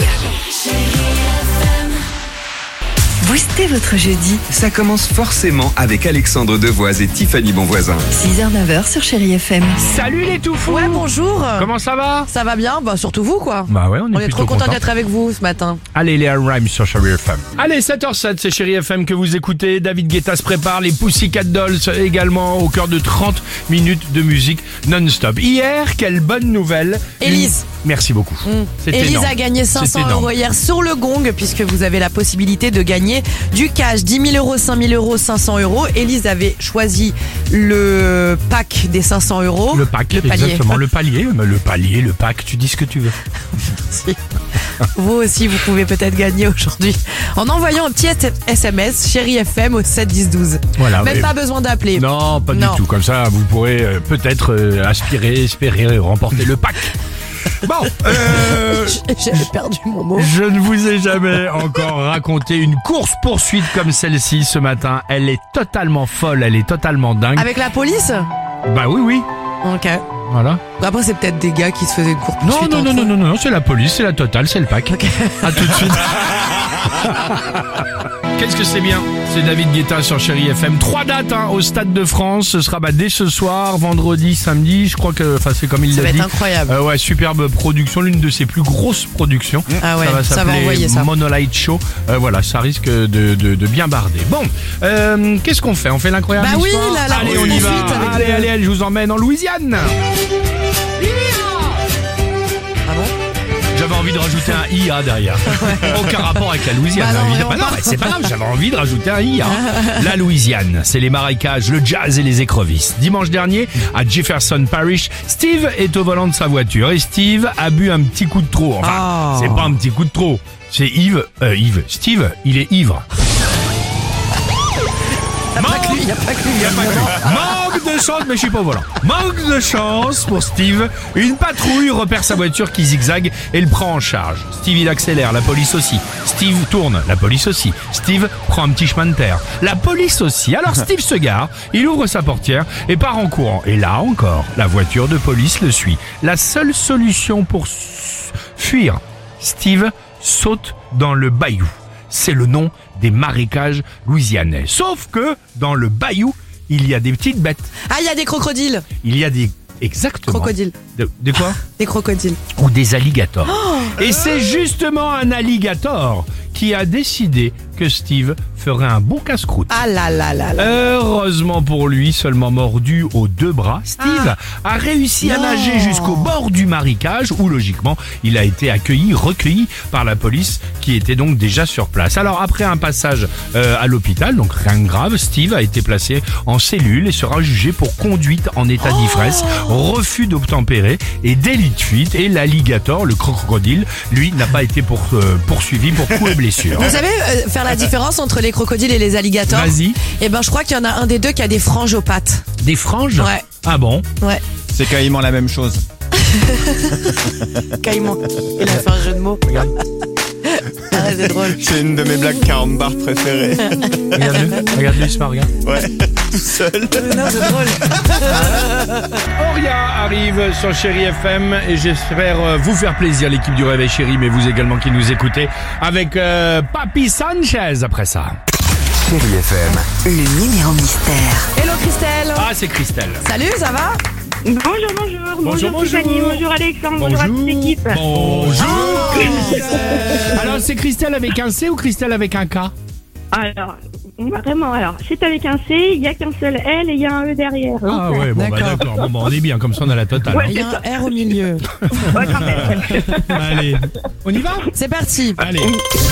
Speaker 4: Boostez votre jeudi.
Speaker 3: Ça commence forcément avec Alexandre Devoise et Tiffany Bonvoisin.
Speaker 4: six heures neuf heures sur Chérie F M.
Speaker 1: Salut les tout fous.
Speaker 2: Ouais, bonjour.
Speaker 1: Comment ça va?
Speaker 2: Ça va bien? Bah, surtout vous, quoi.
Speaker 1: Bah ouais, on est,
Speaker 2: On est
Speaker 1: plutôt
Speaker 2: trop content
Speaker 1: content.
Speaker 2: d'être avec vous ce matin.
Speaker 1: Allez, Léon Rhymes sur Chérie F M. Allez, sept heures zéro sept, c'est Chérie F M que vous écoutez. David Guetta se prépare, les Pussycat Dolls également au cœur de trente minutes de musique non-stop. Hier, quelle bonne nouvelle.
Speaker 2: Élise.
Speaker 1: Une- Merci beaucoup. C'est
Speaker 2: Élise
Speaker 1: énorme.
Speaker 2: a gagné cinq
Speaker 1: C'est
Speaker 2: cents
Speaker 1: énorme.
Speaker 2: euros hier sur le gong, puisque vous avez la possibilité de gagner du cash. dix mille euros, cinq mille euros, cinq cents euros. Élise avait choisi le pack des cinq cents euros.
Speaker 1: Le pack,
Speaker 2: Le palier.
Speaker 1: exactement, le palier, mais le palier, le pack, tu dis ce que tu veux.
Speaker 2: Si. Vous aussi, vous pouvez peut-être gagner aujourd'hui en envoyant un petit S M S Chérie F M au sept dix douze.
Speaker 1: Voilà.
Speaker 2: Même
Speaker 1: mais-
Speaker 2: pas besoin d'appeler.
Speaker 1: Non, pas
Speaker 2: Non.
Speaker 1: du tout. Comme ça, vous pourrez euh, peut-être euh, aspirer, espérer remporter le pack. Bon, euh,
Speaker 2: J'avais perdu mon mot.
Speaker 1: je ne vous ai jamais encore raconté une course-poursuite comme celle-ci ce matin. Elle est totalement folle, elle est totalement dingue.
Speaker 2: Avec la police?
Speaker 1: Bah oui, oui.
Speaker 2: Ok.
Speaker 1: Voilà.
Speaker 2: Après, c'est peut-être des gars qui se faisaient une course
Speaker 1: Non, non, non, non, non, non, c'est la police, c'est la totale, c'est le pack.
Speaker 2: Ok.
Speaker 1: À tout de suite. Qu'est-ce que c'est bien? C'est David Guetta sur Chérie F M. Trois dates hein, au Stade de France. Ce sera bah, dès ce soir, vendredi, samedi. Je crois que, enfin, c'est comme il
Speaker 2: Ça
Speaker 1: l'a
Speaker 2: va
Speaker 1: dit.
Speaker 2: être incroyable.
Speaker 1: Euh, ouais, superbe production, l'une de ses plus grosses productions.
Speaker 2: Ah ouais,
Speaker 1: ça va
Speaker 2: ça va
Speaker 1: s'appeler
Speaker 2: envoyer ça.
Speaker 1: Monolight Show. Euh, voilà, ça risque de, de, de bien barder. Bon, euh, qu'est-ce qu'on fait? On fait l'incroyable
Speaker 2: Bah oui,
Speaker 1: histoire
Speaker 2: la- la
Speaker 1: Allez, on y va.
Speaker 2: poursuite avec
Speaker 1: Allez,
Speaker 2: le-
Speaker 1: allez, allez, je vous emmène en Louisiane.
Speaker 2: Ah bon?
Speaker 1: J'avais envie de rajouter un I A derrière. Aucun rapport avec la Louisiane.
Speaker 2: Bah non,
Speaker 1: évidemment.
Speaker 2: mais on-
Speaker 1: Bah non, mais c'est pas grave, j'avais envie de rajouter un I A. La Louisiane, c'est les marécages, le jazz et les écrevisses. Dimanche dernier, à Jefferson Parish, Steve est au volant de sa voiture et Steve a bu un petit coup de trop. Enfin,
Speaker 2: Oh.
Speaker 1: c'est pas un petit coup de trop. C'est Yves, euh, Yves, Steve, il est ivre.
Speaker 2: Pas que lui, y a pas que lui.
Speaker 1: Y a pas que lui. Manque de chance, mais je suis pas au volant. Manque de chance pour Steve. Une patrouille repère sa voiture qui zigzague et le prend en charge. Steve, il accélère, la police aussi. Steve tourne, la police aussi. Steve prend un petit chemin de terre. La police aussi. Alors Steve se gare, il ouvre sa portière et part en courant. Et là encore, la voiture de police le suit. La seule solution pour s- fuir, Steve saute dans le bayou. C'est le nom des marécages louisianais. Sauf que dans le bayou, il y a des petites bêtes.
Speaker 2: Ah, il y a des crocodiles.
Speaker 1: Il y a des... Exactement.
Speaker 2: Crocodiles.
Speaker 1: De, de quoi?
Speaker 2: Des crocodiles.
Speaker 1: Ou des alligators. Et c'est justement un alligator qui a décidé que Steve ferait un bon casse-croûte.
Speaker 2: Ah là là là là.
Speaker 1: Heureusement pour lui, seulement mordu aux deux bras, Steve a réussi à
Speaker 2: Non.
Speaker 1: nager jusqu'au bord du marécage où logiquement il a été accueilli, recueilli par la police qui était donc déjà sur place. Alors après un passage euh, à l'hôpital, donc rien de grave, Steve a été placé en cellule et sera jugé pour conduite en état d'ivresse, refus d'obtempérer et délit de fuite. Et l'alligator, le crocodile, lui n'a pas été pour, euh, poursuivi pour coups et blessures.
Speaker 2: Vous savez euh, faire la différence entre les crocodiles et les alligators?
Speaker 1: Vas-y.
Speaker 2: Eh ben, je crois qu'il y en a un des deux qui a des franges aux pattes.
Speaker 1: Des franges?
Speaker 2: Ouais.
Speaker 1: Ah bon?
Speaker 2: Ouais.
Speaker 6: C'est quasiment la même chose.
Speaker 2: Caïman. Il a fait un jeu de mots.
Speaker 1: Regarde.
Speaker 2: Ah, c'est drôle.
Speaker 6: C'est une de mes blagues quarante bars préférées.
Speaker 1: Regarde-le, regarde-le, il se marre, regarde.
Speaker 6: Ouais, tout seul.
Speaker 2: Non, c'est drôle.
Speaker 1: Oria arrive sur Chérie F M et j'espère euh, vous faire plaisir, l'équipe du Réveil Chérie, mais vous également qui nous écoutez, avec euh, Papi Sanchez après ça.
Speaker 3: Chérie F M.
Speaker 4: Le numéro mystère.
Speaker 2: Hello Christelle.
Speaker 1: Ah, c'est Christelle.
Speaker 2: Salut, ça va?
Speaker 8: Bonjour, bonjour.
Speaker 1: Bonjour, bonjour.
Speaker 8: Tiffany, bonjour Alexandre, bonjour, à toute l'équipe.
Speaker 1: Bonjour. Christelle. Alors, c'est Christelle avec un C ou Christelle avec un K?
Speaker 8: Alors, vraiment, alors, c'est avec un C, il n'y a qu'un seul L et il y a un E derrière.
Speaker 1: Ah ouais, bon bah
Speaker 2: D'accord.
Speaker 1: d'accord, bon, bah, on est bien, comme ça on a la totale.
Speaker 8: Ouais.
Speaker 2: Il y a un R au milieu.
Speaker 8: Ouais, quand même.
Speaker 1: hein. Allez, on y va?
Speaker 2: C'est parti.
Speaker 1: Allez.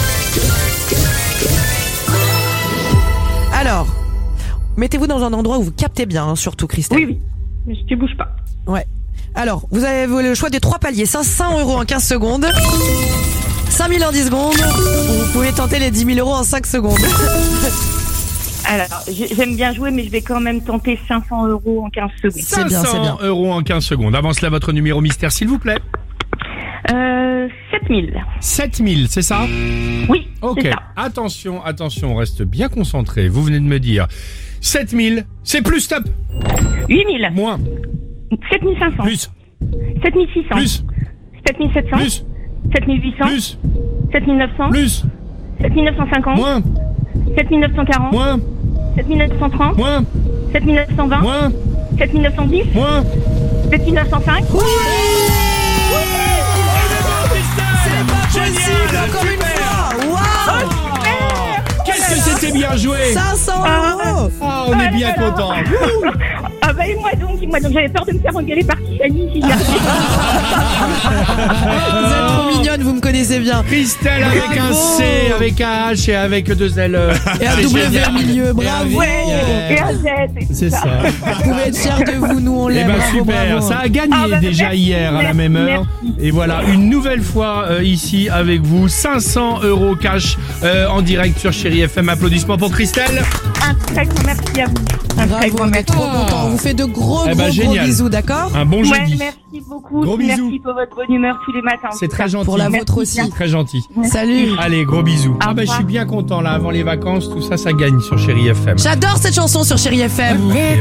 Speaker 2: Alors, mettez-vous dans un endroit où vous captez bien, hein, surtout Christelle.
Speaker 8: Oui, oui, mais tu bouges pas.
Speaker 2: Ouais. Alors, vous avez le choix des trois paliers. cinq cents euros en quinze secondes. cinq mille en dix secondes. Ou vous pouvez tenter les dix mille euros en cinq secondes.
Speaker 8: Alors, j'ai- j'aime bien jouer, mais je vais quand même tenter cinq cents euros en quinze secondes.
Speaker 2: C'est bien, c'est bien.
Speaker 1: cinq cents euros en quinze secondes. Avance là votre numéro mystère, s'il vous plaît.
Speaker 8: Euh, sept mille.
Speaker 1: sept mille, c'est ça?
Speaker 8: Oui,
Speaker 1: Ok,
Speaker 8: c'est ça.
Speaker 1: attention, attention, on reste bien concentré. Vous venez de me dire sept mille, c'est plus, stop.
Speaker 8: huit mille.
Speaker 1: Moins,
Speaker 8: sept mille cinq cents.
Speaker 1: plus,
Speaker 8: sept mille six cents.
Speaker 1: plus,
Speaker 8: sept mille sept cents.
Speaker 1: plus,
Speaker 8: sept mille huit cents.
Speaker 1: plus,
Speaker 8: sept mille neuf cents.
Speaker 1: plus,
Speaker 8: sept mille neuf cent cinquante.
Speaker 1: moins,
Speaker 8: sept mille neuf cent quarante.
Speaker 1: moins,
Speaker 8: sept mille neuf cent trente.
Speaker 1: moins,
Speaker 8: sept mille neuf cent vingt.
Speaker 1: moins,
Speaker 8: sept mille neuf cent dix.
Speaker 1: moins.
Speaker 8: sept mille neuf cent cinq.
Speaker 2: Possible, encore une fois. Waouh.
Speaker 1: Qu'est-ce que c'était bien joué!
Speaker 2: cinq cents euros.
Speaker 1: Ah, on est bien content.
Speaker 8: Ah bah et moi donc, moi donc j'avais peur de me faire engueuler par Tiffany si j'y arrivais.
Speaker 2: Vous êtes trop mignonne, vous me connaissez bien.
Speaker 1: Christelle avec un
Speaker 2: Bravo.
Speaker 1: C, avec un H et avec deux L.
Speaker 2: Et un
Speaker 1: C'est
Speaker 2: W
Speaker 1: génial.
Speaker 2: au milieu, bravo.
Speaker 8: Et un Z. et
Speaker 1: C'est
Speaker 8: tout
Speaker 1: ça.
Speaker 2: Vous pouvez être fiers de vous, nous on
Speaker 1: Eh
Speaker 2: l'aime.
Speaker 1: ben
Speaker 2: bravo,
Speaker 1: super,
Speaker 2: bravo.
Speaker 1: ça a gagné
Speaker 8: Ah bah,
Speaker 1: déjà
Speaker 8: merci,
Speaker 1: hier à la
Speaker 8: merci,
Speaker 1: même heure.
Speaker 8: merci.
Speaker 1: Et voilà, une nouvelle fois euh, ici avec vous, cinq cents euros cash euh, en direct sur Chérie F M. Applaudissements pour Christelle.
Speaker 8: Un très grand merci à vous. Un très
Speaker 2: Bravo,
Speaker 8: grand
Speaker 2: on est
Speaker 8: merci.
Speaker 2: trop content. On vous fait de gros,
Speaker 1: Eh
Speaker 2: gros,
Speaker 1: ben,
Speaker 2: gros
Speaker 1: génial.
Speaker 2: bisous, d'accord?
Speaker 1: Un bon
Speaker 8: Ouais,
Speaker 1: jeudi.
Speaker 8: merci beaucoup.
Speaker 1: Gros
Speaker 8: merci
Speaker 1: bisous.
Speaker 8: pour votre bonne humeur tous les matins.
Speaker 1: C'est très gentil.
Speaker 2: Pour la
Speaker 8: Merci
Speaker 2: vôtre aussi.
Speaker 8: bien.
Speaker 1: Très gentil.
Speaker 2: Salut.
Speaker 1: Allez, gros bisous. Ah bah je
Speaker 8: revoir.
Speaker 1: suis bien content là, avant les vacances, tout ça, ça gagne sur Chérie F M.
Speaker 2: J'adore cette chanson sur Chérie F M.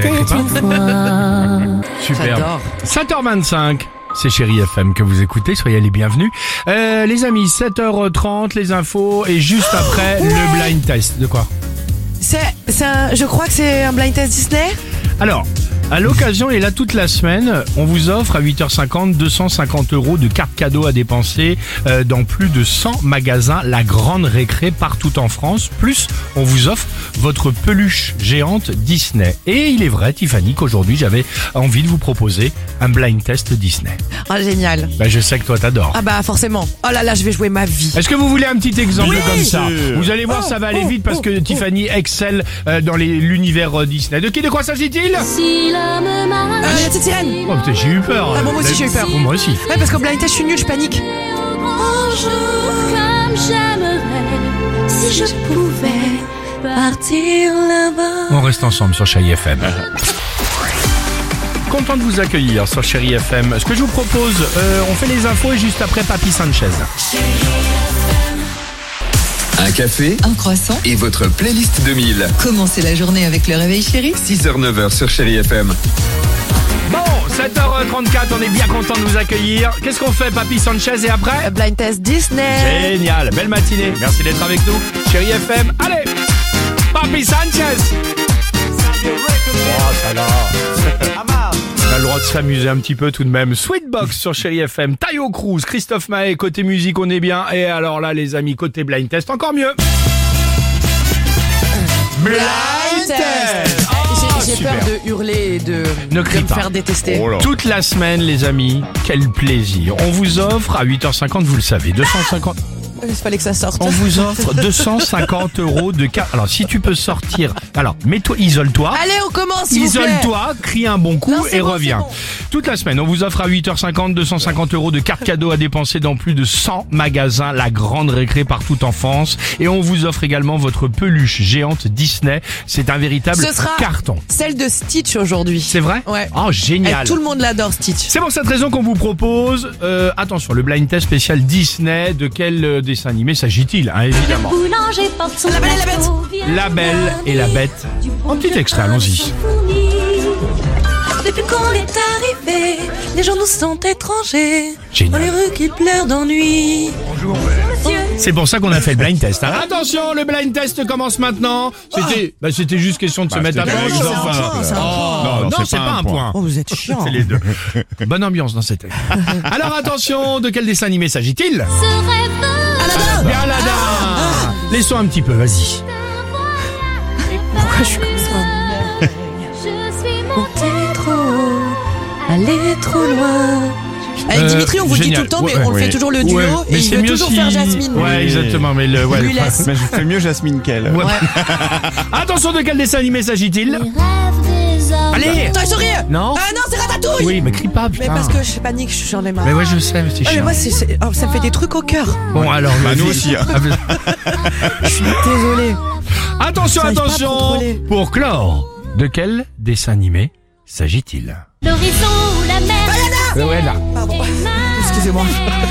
Speaker 1: Super.
Speaker 2: J'adore.
Speaker 1: sept heures vingt-cinq. C'est Chérie F M que vous écoutez, soyez les bienvenus. Euh, les amis, sept heures trente, les infos, et juste après, le blind test. De quoi?
Speaker 2: C'est, c'est un- je crois que c'est un blind test Disney.
Speaker 1: Alors, à l'occasion, et là toute la semaine, on vous offre à huit heures cinquante deux cent cinquante euros de cartes cadeaux à dépenser euh, dans plus de cent magasins, la grande récré partout en France. Plus, on vous offre votre peluche géante Disney. Et il est vrai, Tiffany, qu'aujourd'hui j'avais envie de vous proposer un blind test Disney.
Speaker 2: Ah génial.
Speaker 1: Ben, je sais que toi t'adores.
Speaker 2: Ah bah forcément. Oh là là, je vais jouer ma vie.
Speaker 1: Est-ce que vous voulez un petit exemple
Speaker 2: Oui.
Speaker 1: comme ça?
Speaker 6: Sûr.
Speaker 1: Vous allez voir, ça va aller
Speaker 2: oh,
Speaker 1: vite parce
Speaker 2: oh,
Speaker 1: que
Speaker 2: oh.
Speaker 1: Tiffany excelle euh, dans les- l'univers euh, Disney. De qui, de quoi s'agit-il?
Speaker 2: Euh, la petite sirène.
Speaker 1: Oh putain, j'ai eu peur.
Speaker 2: Ah bon, moi aussi, j'ai eu peur.
Speaker 1: Bon, moi aussi.
Speaker 2: Ouais, parce qu'au blind test, je suis nulle, je panique.
Speaker 9: Comme j'aimerais si je pouvais partir là-bas.
Speaker 1: On reste ensemble sur Chérie F M. Content de vous accueillir sur Chérie F M. Ce que je vous propose, euh, on fait les infos et juste après Papy Sanchez.
Speaker 3: Un café
Speaker 4: Un croissant.
Speaker 3: et votre playlist deux mille.
Speaker 4: Commencez la journée avec le réveil chéri.
Speaker 3: six heures neuf heures sur Chérie F M.
Speaker 1: Bon, sept heures trente-quatre, on est bien content de vous accueillir. Qu'est-ce qu'on fait, Papy Sanchez, et après?
Speaker 2: Euh, Blind test Disney.
Speaker 1: Génial, belle matinée. Merci d'être avec nous. Chérie F M, allez, Papy Sanchez. Oh, ça va. On a le droit de s'amuser un petit peu tout de même. Sweetbox sur Chérie F M, Tayo Cruz, Christophe Maé, côté musique, on est bien. Et alors là, les amis, côté blind test, encore mieux. Blind test. Oh,
Speaker 2: J'ai j'ai
Speaker 1: super.
Speaker 2: peur de hurler et de,
Speaker 1: Ne
Speaker 2: de
Speaker 1: crie
Speaker 2: me
Speaker 1: pas.
Speaker 2: faire détester.
Speaker 6: Oh là.
Speaker 1: Toute la semaine, les amis, quel plaisir. On vous offre à huit heures cinquante, vous le savez, deux cent cinquante.
Speaker 2: Il fallait que ça sorte.
Speaker 1: On vous offre deux cent cinquante euros de carte. Alors, si tu peux sortir, alors, mets-toi, isole-toi.
Speaker 2: Allez, on commence, s'il vous plaît.
Speaker 1: Isole-toi, crie un bon coup
Speaker 2: Non, c'est
Speaker 1: et
Speaker 2: bon,
Speaker 1: reviens.
Speaker 2: c'est bon.
Speaker 1: Toute la semaine, on vous offre à huit heures cinquante deux cent cinquante euros de cartes cadeaux à dépenser dans plus de cent magasins, la grande récré partout en France. Et on vous offre également votre peluche géante Disney. C'est un véritable
Speaker 2: Ce sera
Speaker 1: carton.
Speaker 2: celle de Stitch aujourd'hui.
Speaker 1: C'est vrai?
Speaker 2: Ouais.
Speaker 1: Oh, génial.
Speaker 2: Eh, tout le monde l'adore, Stitch.
Speaker 1: C'est pour cette raison qu'on vous propose, euh, attention, le blind test spécial Disney. De quel euh, dessin animé s'agit-il, hein, évidemment?
Speaker 9: Boulanger porte son
Speaker 2: La Belle et la Bête.
Speaker 9: manteau, vient
Speaker 1: La Belle et la Bête.
Speaker 9: du bon
Speaker 1: Un petit
Speaker 9: Dieu
Speaker 1: extrait, allons-y.
Speaker 9: fourni.
Speaker 4: Depuis qu'on est arrivé, les gens nous sont étrangers.
Speaker 1: Génial.
Speaker 4: Dans les rues qui pleurent d'ennui.
Speaker 1: C'est pour ça qu'on a fait le blind test. Alors, attention, le blind test commence maintenant. C'était, bah, c'était juste question de se
Speaker 6: Bah,
Speaker 1: mettre à
Speaker 6: c'était
Speaker 1: point.
Speaker 6: juste
Speaker 1: les
Speaker 6: un
Speaker 1: enfants.
Speaker 2: point, c'est un
Speaker 1: Oh,
Speaker 2: point.
Speaker 1: non,
Speaker 6: Non,
Speaker 1: non, c'est pas un point.
Speaker 2: Oh, vous êtes chiant.
Speaker 1: C'est les deux. Bonne ambiance dans cette. Alors attention, de quel dessin animé s'agit-il? Bien Aladdin. Laissons un petit peu, vas-y.
Speaker 2: Pourquoi je suis comme ça?
Speaker 9: Je suis
Speaker 4: Monter trop haut, aller trop loin.
Speaker 2: Avec
Speaker 1: Euh,
Speaker 2: Dimitri, on vous le dit
Speaker 1: génial.
Speaker 2: tout le temps, mais
Speaker 1: Ouais,
Speaker 2: on le
Speaker 6: ouais.
Speaker 2: fait toujours le duo
Speaker 1: Ouais,
Speaker 2: et
Speaker 1: mais
Speaker 2: il
Speaker 1: c'est
Speaker 2: veut
Speaker 1: mieux
Speaker 2: toujours
Speaker 1: si-
Speaker 2: faire Jasmine.
Speaker 1: Ouais,
Speaker 6: Oui.
Speaker 1: exactement, mais le, ouais,
Speaker 2: Lui
Speaker 1: le-
Speaker 2: laisse.
Speaker 6: Mais je fais mieux Jasmine qu'elle.
Speaker 1: Ouais.
Speaker 2: Ouais.
Speaker 1: Attention, de quel dessin animé s'agit-il?
Speaker 9: rêve des hommes.
Speaker 1: Allez.
Speaker 2: Toy Story.
Speaker 1: Non.
Speaker 2: Ah non, c'est Ratatouille.
Speaker 1: Oui, mais crie pas, putain.
Speaker 2: Mais parce que je panique, j'en ai marre.
Speaker 1: Mais ouais, je sais, mais c'est
Speaker 2: Ouais, mais
Speaker 1: chiant.
Speaker 2: moi, c'est, c'est- oh, ça me fait des trucs au cœur.
Speaker 1: Bon, alors,
Speaker 6: Bah, nous
Speaker 1: vas-y.
Speaker 6: aussi, hein.
Speaker 1: Ah, mais-
Speaker 2: Je suis désolée.
Speaker 1: Attention,
Speaker 2: J'arrive pas à
Speaker 1: attention.
Speaker 2: contrôler.
Speaker 1: Pour clore, de quel dessin animé s'agit-il?
Speaker 9: L'horizon ou la mer.
Speaker 1: Euh, ouais, là.
Speaker 2: Pardon.
Speaker 9: Et ma
Speaker 2: Excusez-moi.
Speaker 9: mère.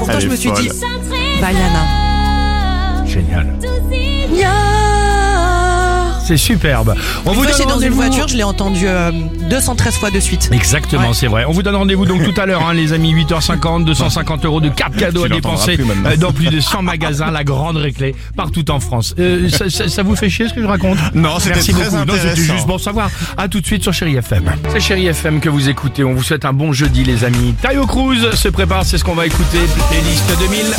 Speaker 2: pourtant
Speaker 6: Elle
Speaker 2: je
Speaker 6: est
Speaker 2: me suis dit,
Speaker 6: folle.
Speaker 2: Diana.
Speaker 1: Génial.
Speaker 2: Ya.
Speaker 1: C'est superbe. On
Speaker 2: Une
Speaker 1: vous
Speaker 2: fois,
Speaker 1: donne
Speaker 2: j'étais dans une
Speaker 1: rendez-vous.
Speaker 2: voiture, je l'ai entendu euh, deux cent treize fois de suite.
Speaker 1: Exactement,
Speaker 2: Ouais.
Speaker 1: c'est vrai. On vous donne rendez-vous donc tout à l'heure, hein, les amis, huit heures cinquante, deux cent cinquante euros de cartes cadeaux à
Speaker 6: Tu l'entendras
Speaker 1: dépenser
Speaker 6: plus maintenant.
Speaker 1: euh, dans plus de cent magasins, la grande réclé, partout en France. Euh, ça, ça- ça vous fait chier ce que je raconte?
Speaker 6: Non, c'était
Speaker 1: Merci
Speaker 6: très
Speaker 1: beaucoup. Non, c'était
Speaker 6: intéressant.
Speaker 1: juste pour savoir. À tout de suite sur Chéri F M. C'est Chéri F M que vous écoutez. On vous souhaite un bon jeudi, les amis. Tayo Cruz se prépare, c'est ce qu'on va écouter. Playlist deux mille.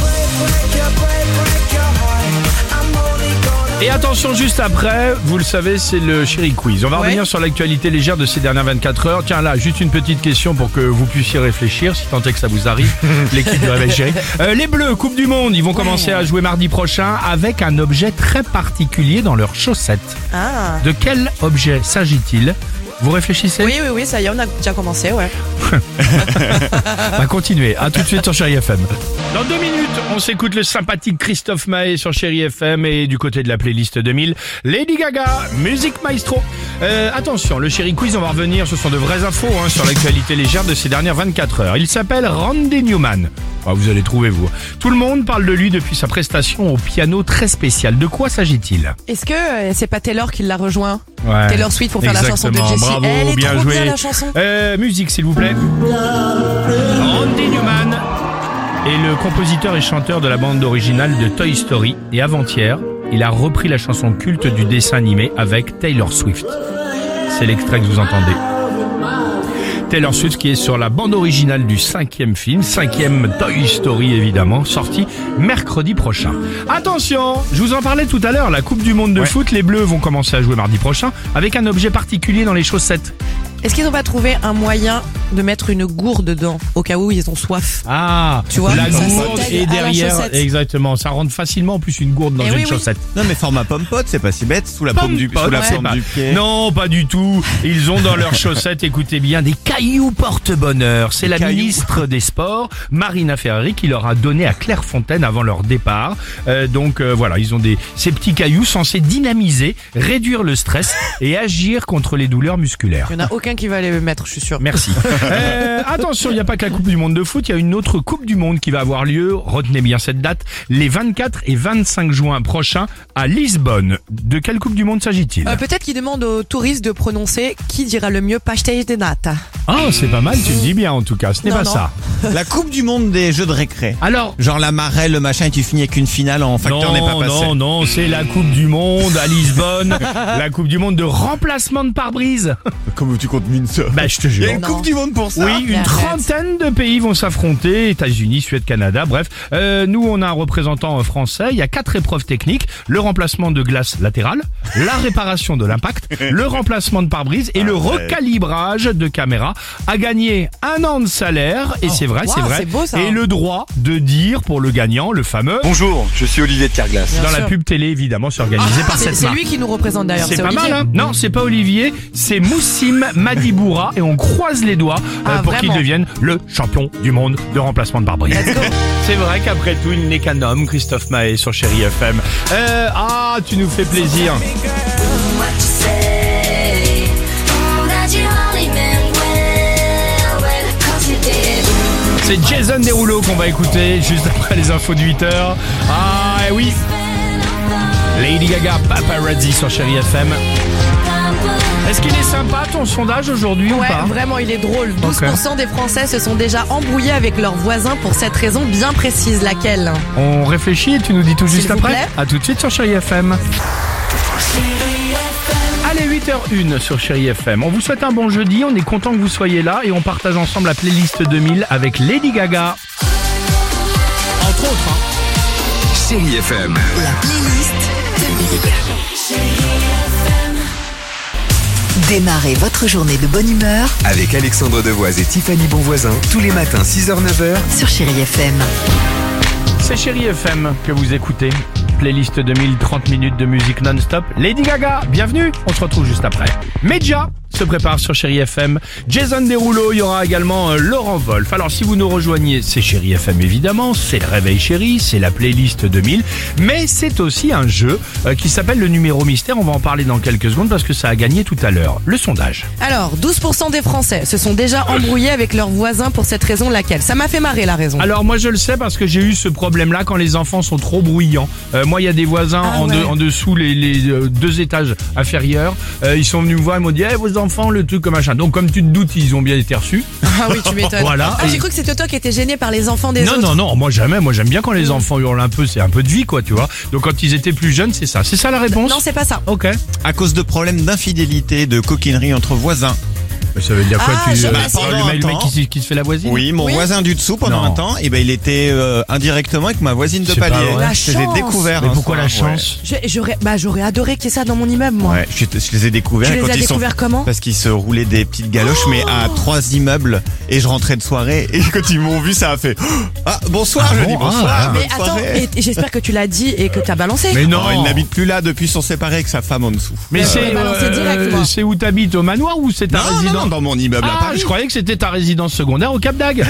Speaker 1: Et attention, juste après, vous le savez, c'est le Chéri Quiz. On va
Speaker 2: Ouais.
Speaker 1: revenir sur l'actualité légère de ces dernières vingt-quatre heures. Tiens là, juste une petite question pour que vous puissiez réfléchir, si tant est que ça vous arrive, l'équipe du Réveil Chéri. Euh, les Bleus, Coupe du Monde, ils vont commencer à jouer mardi prochain avec un objet très particulier dans leurs chaussettes.
Speaker 2: Ah.
Speaker 1: De quel objet s'agit-il? Vous réfléchissez?
Speaker 2: Oui, oui, oui, ça y est, on a déjà commencé, ouais.
Speaker 1: Bah continuez, à tout de suite sur Chéri F M. Dans deux minutes, on s'écoute le sympathique Christophe Maé sur Chéri F M et du côté de la playlist deux mille, Lady Gaga, Musique Maestro. Euh, attention, le Chéri Quiz, on va revenir, ce sont de vraies infos hein, sur l'actualité légère de ces dernières vingt-quatre heures. Il s'appelle Randy Newman. Ah, vous allez trouver vous. Tout le monde parle de lui depuis sa prestation au piano très spécial. De quoi s'agit-il?
Speaker 2: Est-ce que euh, c'est pas Taylor qui l'a rejoint?
Speaker 1: Ouais.
Speaker 2: Taylor Swift pour faire la chanson de
Speaker 1: Exactement.
Speaker 2: Jessie.
Speaker 1: Bravo,
Speaker 2: Elle est
Speaker 1: bien
Speaker 2: trop
Speaker 1: joué.
Speaker 2: bien, la chanson.
Speaker 1: Euh, musique, s'il vous plaît. Randy Newman est le compositeur et chanteur de la bande originale de Toy Story. Et avant-hier, il a repris la chanson culte du dessin animé avec Taylor Swift. C'est l'extrait que vous entendez. Taylor Swift qui est sur la bande originale du cinquième film, cinquième Toy Story évidemment, sorti mercredi prochain. Attention, je vous en parlais tout à l'heure, la Coupe du Monde de
Speaker 6: Ouais.
Speaker 1: foot, les Bleus vont commencer à jouer mardi prochain avec un objet particulier dans les chaussettes.
Speaker 2: Est-ce qu'ils n'ont pas trouvé un moyen de mettre une gourde dedans au cas où ils ont soif?
Speaker 1: Ah,
Speaker 2: Tu vois,
Speaker 1: la
Speaker 2: ça
Speaker 1: gourde
Speaker 2: s'intègre
Speaker 1: est
Speaker 2: à la
Speaker 1: derrière,
Speaker 2: chaussette.
Speaker 1: exactement, ça rentre facilement en plus une gourde dans
Speaker 2: Eh
Speaker 1: une
Speaker 2: oui, oui.
Speaker 1: chaussette.
Speaker 6: Non, mais format pomme-pote, c'est pas si bête. Sous la paume du,
Speaker 1: Pomme
Speaker 6: sous la
Speaker 1: pote,
Speaker 6: paume
Speaker 1: c'est
Speaker 6: du
Speaker 1: pas-
Speaker 6: pied.
Speaker 1: Non, pas du tout. Ils ont dans leurs chaussettes, écoutez bien, des cailloux porte-bonheur. C'est
Speaker 6: Des
Speaker 1: la
Speaker 6: cailloux.
Speaker 1: ministre des Sports, Marina Ferrari, qui leur a donné à Clairefontaine avant leur départ. Euh, donc euh, voilà, ils ont des ces petits cailloux censés dynamiser, réduire le stress et agir contre les douleurs musculaires.
Speaker 2: Il n'y en a aucun qui va les mettre, je suis sûr.
Speaker 1: Merci. Euh, attention, il n'y a pas que la Coupe du Monde de foot, il y a une autre Coupe du Monde qui va avoir lieu, retenez bien cette date, les vingt-quatre et vingt-cinq juin prochains à Lisbonne. De quelle Coupe du Monde s'agit-il?
Speaker 2: Euh, Peut-être qu'ils demandent aux touristes de prononcer qui dira le mieux pastel de nata.
Speaker 1: Ah, c'est pas mal, tu le dis bien en tout cas, ce n'est
Speaker 2: Non,
Speaker 1: pas
Speaker 2: non.
Speaker 1: ça.
Speaker 6: La coupe du monde des jeux de récré.
Speaker 1: Alors,
Speaker 6: Genre la marelle, le machin, et tu finis avec une finale en facteur n'est pas
Speaker 1: non,
Speaker 6: passé.
Speaker 1: non, non, c'est la Coupe du Monde à Lisbonne, la Coupe du Monde de remplacement de pare-brise.
Speaker 6: Comment tu comptes mine ça?
Speaker 1: Bah, je te
Speaker 6: Il y a
Speaker 1: jure.
Speaker 6: une
Speaker 2: Non.
Speaker 6: coupe du monde pour ça.
Speaker 1: Oui, une
Speaker 2: Arrête.
Speaker 1: trentaine de pays vont s'affronter, États-Unis, Suède, Canada, bref. Euh, nous, on a un représentant euh, français, il y a quatre épreuves techniques, le remplacement de glace latérale, la réparation de l'impact, le remplacement de pare-brise et le
Speaker 6: ouais.
Speaker 1: recalibrage de caméra. À gagner un an de salaire, et c'est vrai,
Speaker 2: wow,
Speaker 1: c'est vrai,
Speaker 2: c'est beau, ça.
Speaker 1: et le droit de dire pour le gagnant, le fameux,
Speaker 10: Bonjour, je suis Olivier de Carglass.
Speaker 2: Bien
Speaker 1: dans la
Speaker 2: sûr.
Speaker 1: pub télé évidemment, c'est organisé par
Speaker 2: C'est
Speaker 1: cette
Speaker 2: c'est
Speaker 1: marque.
Speaker 2: lui qui nous représente d'ailleurs.
Speaker 1: C'est pas
Speaker 2: Olivier.
Speaker 1: mal, hein? Non, c'est pas Olivier, c'est Moussim Madiboura et on croise les doigts euh,
Speaker 2: Ah,
Speaker 1: pour qu'il
Speaker 2: vraiment
Speaker 1: devienne le champion du monde de remplacement de pare-brise.
Speaker 2: Let's go.
Speaker 1: C'est vrai qu'après tout, il n'est qu'un homme, Christophe Maé sur Chéri F M. Euh, ah, tu nous fais plaisir. C'est Jason Derulo qu'on va écouter juste après les infos de huit heures. Ah, eh oui. Lady Gaga, Paparazzi sur Chéri F M. Est-ce qu'il est sympa ton sondage aujourd'hui ou
Speaker 2: Ouais,
Speaker 1: pas?
Speaker 2: vraiment, il est drôle. douze pour cent des Français se sont déjà embrouillés avec leurs voisins pour cette raison bien précise. Laquelle?
Speaker 1: On réfléchit et tu nous dis tout
Speaker 2: S'il
Speaker 1: juste
Speaker 2: vous
Speaker 1: après.
Speaker 2: plaît.
Speaker 1: À tout de suite sur Chéri F M. Allez, huit heures une sur Chéri F M. On vous souhaite un bon jeudi, on est content que vous soyez là et on partage ensemble la playlist deux mille avec Lady Gaga. Entre autres, hein.
Speaker 3: Chéri F M.
Speaker 11: La playlist deux mille. Démarrez votre journée de bonne humeur
Speaker 3: Avec Alexandre Devoise et Tiffany Bonvoisin, tous les matins six heures neuf heures.
Speaker 11: sur Chéri F M.
Speaker 1: C'est Chéri F M que vous écoutez. playlist deux mille, trente minutes de musique non-stop. Lady Gaga, bienvenue, on se retrouve juste après. Medja se prépare sur Chéri F M. Jason Derulo, il y aura également euh, Laurent Wolf. Alors si vous nous rejoignez, c'est Chéri F M évidemment, c'est le Réveil Chéri, c'est la playlist deux mille, mais c'est aussi un jeu euh, qui s'appelle le numéro mystère. On va en parler dans quelques secondes parce que ça a gagné tout à l'heure. Le sondage.
Speaker 2: Alors, douze pour cent des Français se sont déjà embrouillés avec leurs voisins pour cette raison laquelle. Ça m'a fait marrer la raison.
Speaker 1: Alors moi je le sais parce que j'ai eu ce problème-là quand les enfants sont trop bruyants. Euh, moi il y a des voisins
Speaker 2: Ah,
Speaker 1: en,
Speaker 2: ouais.
Speaker 1: de- en dessous les, les euh, deux étages inférieurs. Euh, ils sont venus me voir, ils m'ont dit hey, vos enfants le truc comme machin. Donc comme tu te doutes ils ont bien été reçus.
Speaker 2: Ah oui, tu m'étonnes.
Speaker 1: Voilà.
Speaker 2: Ah, j'ai
Speaker 1: Et-
Speaker 2: cru que c'était toi qui étais gêné par les enfants des
Speaker 1: non,
Speaker 2: autres.
Speaker 1: non, non, moi jamais, moi j'aime bien quand les enfants hurlent un peu, c'est un peu de vie quoi, tu vois. Donc quand ils étaient plus jeunes, c'est ça. C'est ça la réponse?
Speaker 2: Non, c'est pas ça.
Speaker 1: Ok.
Speaker 6: À cause de problèmes d'infidélité, de coquinerie entre voisins.
Speaker 1: Mais ça veut dire quoi
Speaker 2: Ah,
Speaker 1: tu
Speaker 2: je-
Speaker 1: euh,
Speaker 2: bah,
Speaker 1: le
Speaker 2: si.
Speaker 1: mec,
Speaker 6: Pendant un
Speaker 1: le mec
Speaker 6: temps.
Speaker 1: qui, se- qui se fait la voisine?
Speaker 6: Oui, mon
Speaker 2: Oui.
Speaker 6: voisin du dessous pendant
Speaker 1: Non.
Speaker 6: un temps, et ben il était euh, indirectement avec ma voisine de
Speaker 1: C'est pas
Speaker 6: palier.
Speaker 1: vrai.
Speaker 2: La
Speaker 6: Je les ai
Speaker 2: chance.
Speaker 6: découverts.
Speaker 1: Mais
Speaker 6: un
Speaker 1: pourquoi la
Speaker 6: soir,
Speaker 1: chance?
Speaker 2: Je- J'aurais, bah, j'aurais adoré qu'il y ait ça dans mon immeuble, moi.
Speaker 6: Ouais, ouais je, je les ai découverts
Speaker 2: Tu les
Speaker 6: quand
Speaker 2: as
Speaker 6: ils sont
Speaker 2: découverts comment?
Speaker 6: parce qu'ils se roulaient des petites galoches, mais à trois immeubles, et je rentrais de soirée, et quand ils m'ont vu, ça a fait ah bonsoir,
Speaker 1: Ah
Speaker 6: je
Speaker 1: bon
Speaker 6: dis bonsoir.
Speaker 1: Ah,
Speaker 6: bonne
Speaker 2: Mais attends,
Speaker 6: soirée.
Speaker 2: et, et j'espère que tu l'as dit et que t'as balancé.
Speaker 1: Mais non,
Speaker 6: Non, il n'habite plus là depuis son séparé avec sa femme en dessous.
Speaker 1: Mais
Speaker 2: Ouais,
Speaker 1: c'est
Speaker 2: ouais, balancé
Speaker 1: euh,
Speaker 2: direct, moi.
Speaker 1: c'est où t'habites, au manoir ou c'est ta
Speaker 6: Non, non,
Speaker 1: résidence?
Speaker 6: non, dans mon immeuble à
Speaker 1: Ah,
Speaker 6: Paris.
Speaker 1: je croyais que c'était ta résidence secondaire au Cap d'Agde.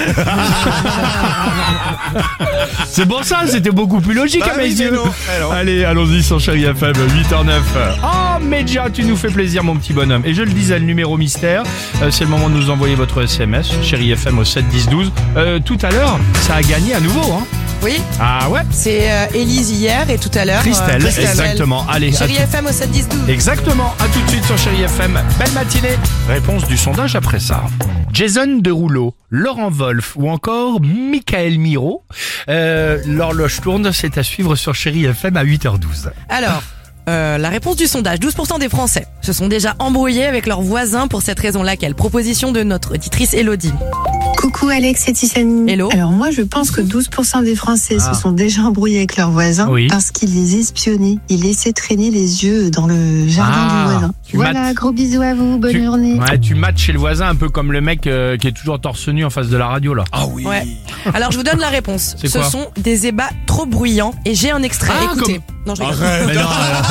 Speaker 1: C'est pour ça, c'était beaucoup plus logique
Speaker 6: Bah
Speaker 1: à mes
Speaker 6: oui, mais
Speaker 1: yeux.
Speaker 6: non, mais non.
Speaker 1: Allez, allons-y sur Chéri F M, huit heures neuf. Oh, Medja, tu nous fais plaisir, mon petit bonhomme. Et je le disais, le numéro mystère, euh, c'est le moment de nous envoyer votre S M S, Chéri F M au sept dix douze. Euh, tout à l'heure, ça a gagné à nouveau, hein.
Speaker 2: Oui,
Speaker 1: Ah ouais,
Speaker 2: c'est euh, Élise hier et tout à l'heure.
Speaker 1: Christelle,
Speaker 2: euh,
Speaker 1: exactement. Allez, à
Speaker 2: Chéri
Speaker 1: tout-
Speaker 2: F M au sept dix douze.
Speaker 1: Exactement, à tout de suite sur Chéri F M. Belle matinée. Réponse du sondage après ça. Jason Derulo, Laurent Wolf ou encore Michael Miro. Euh, L'horloge tourne, c'est à suivre sur Chéri F M à huit heures douze.
Speaker 2: Alors, euh, la réponse du sondage, douze pour cent des Français se sont déjà embrouillés avec leurs voisins pour cette raison laquelle. Proposition de notre auditrice Elodie.
Speaker 12: Coucou Alex et Tiffany.
Speaker 2: Hello.
Speaker 12: Alors moi je pense que douze pour cent des Français
Speaker 1: Ah.
Speaker 12: se sont déjà embrouillés avec leurs voisins
Speaker 1: Oui.
Speaker 12: parce qu'ils les espionnaient. Ils laissaient traîner les yeux dans le jardin
Speaker 1: Ah,
Speaker 12: du voisin.
Speaker 1: tu
Speaker 12: Voilà,
Speaker 1: mates-
Speaker 12: gros bisous à vous, bonne
Speaker 1: tu,
Speaker 12: journée.
Speaker 1: Ouais, tu matches chez le voisin un peu comme le mec euh, qui est toujours torse nu en face de la radio là.
Speaker 6: Ah oui.
Speaker 2: Ouais. Alors je vous donne la réponse.
Speaker 1: C'est
Speaker 2: Ce
Speaker 1: quoi
Speaker 2: sont des ébats trop bruyants et j'ai un extrait.
Speaker 1: Ah,
Speaker 2: Écoutez. Non, je rigole.
Speaker 6: Arrête.
Speaker 1: Mais non,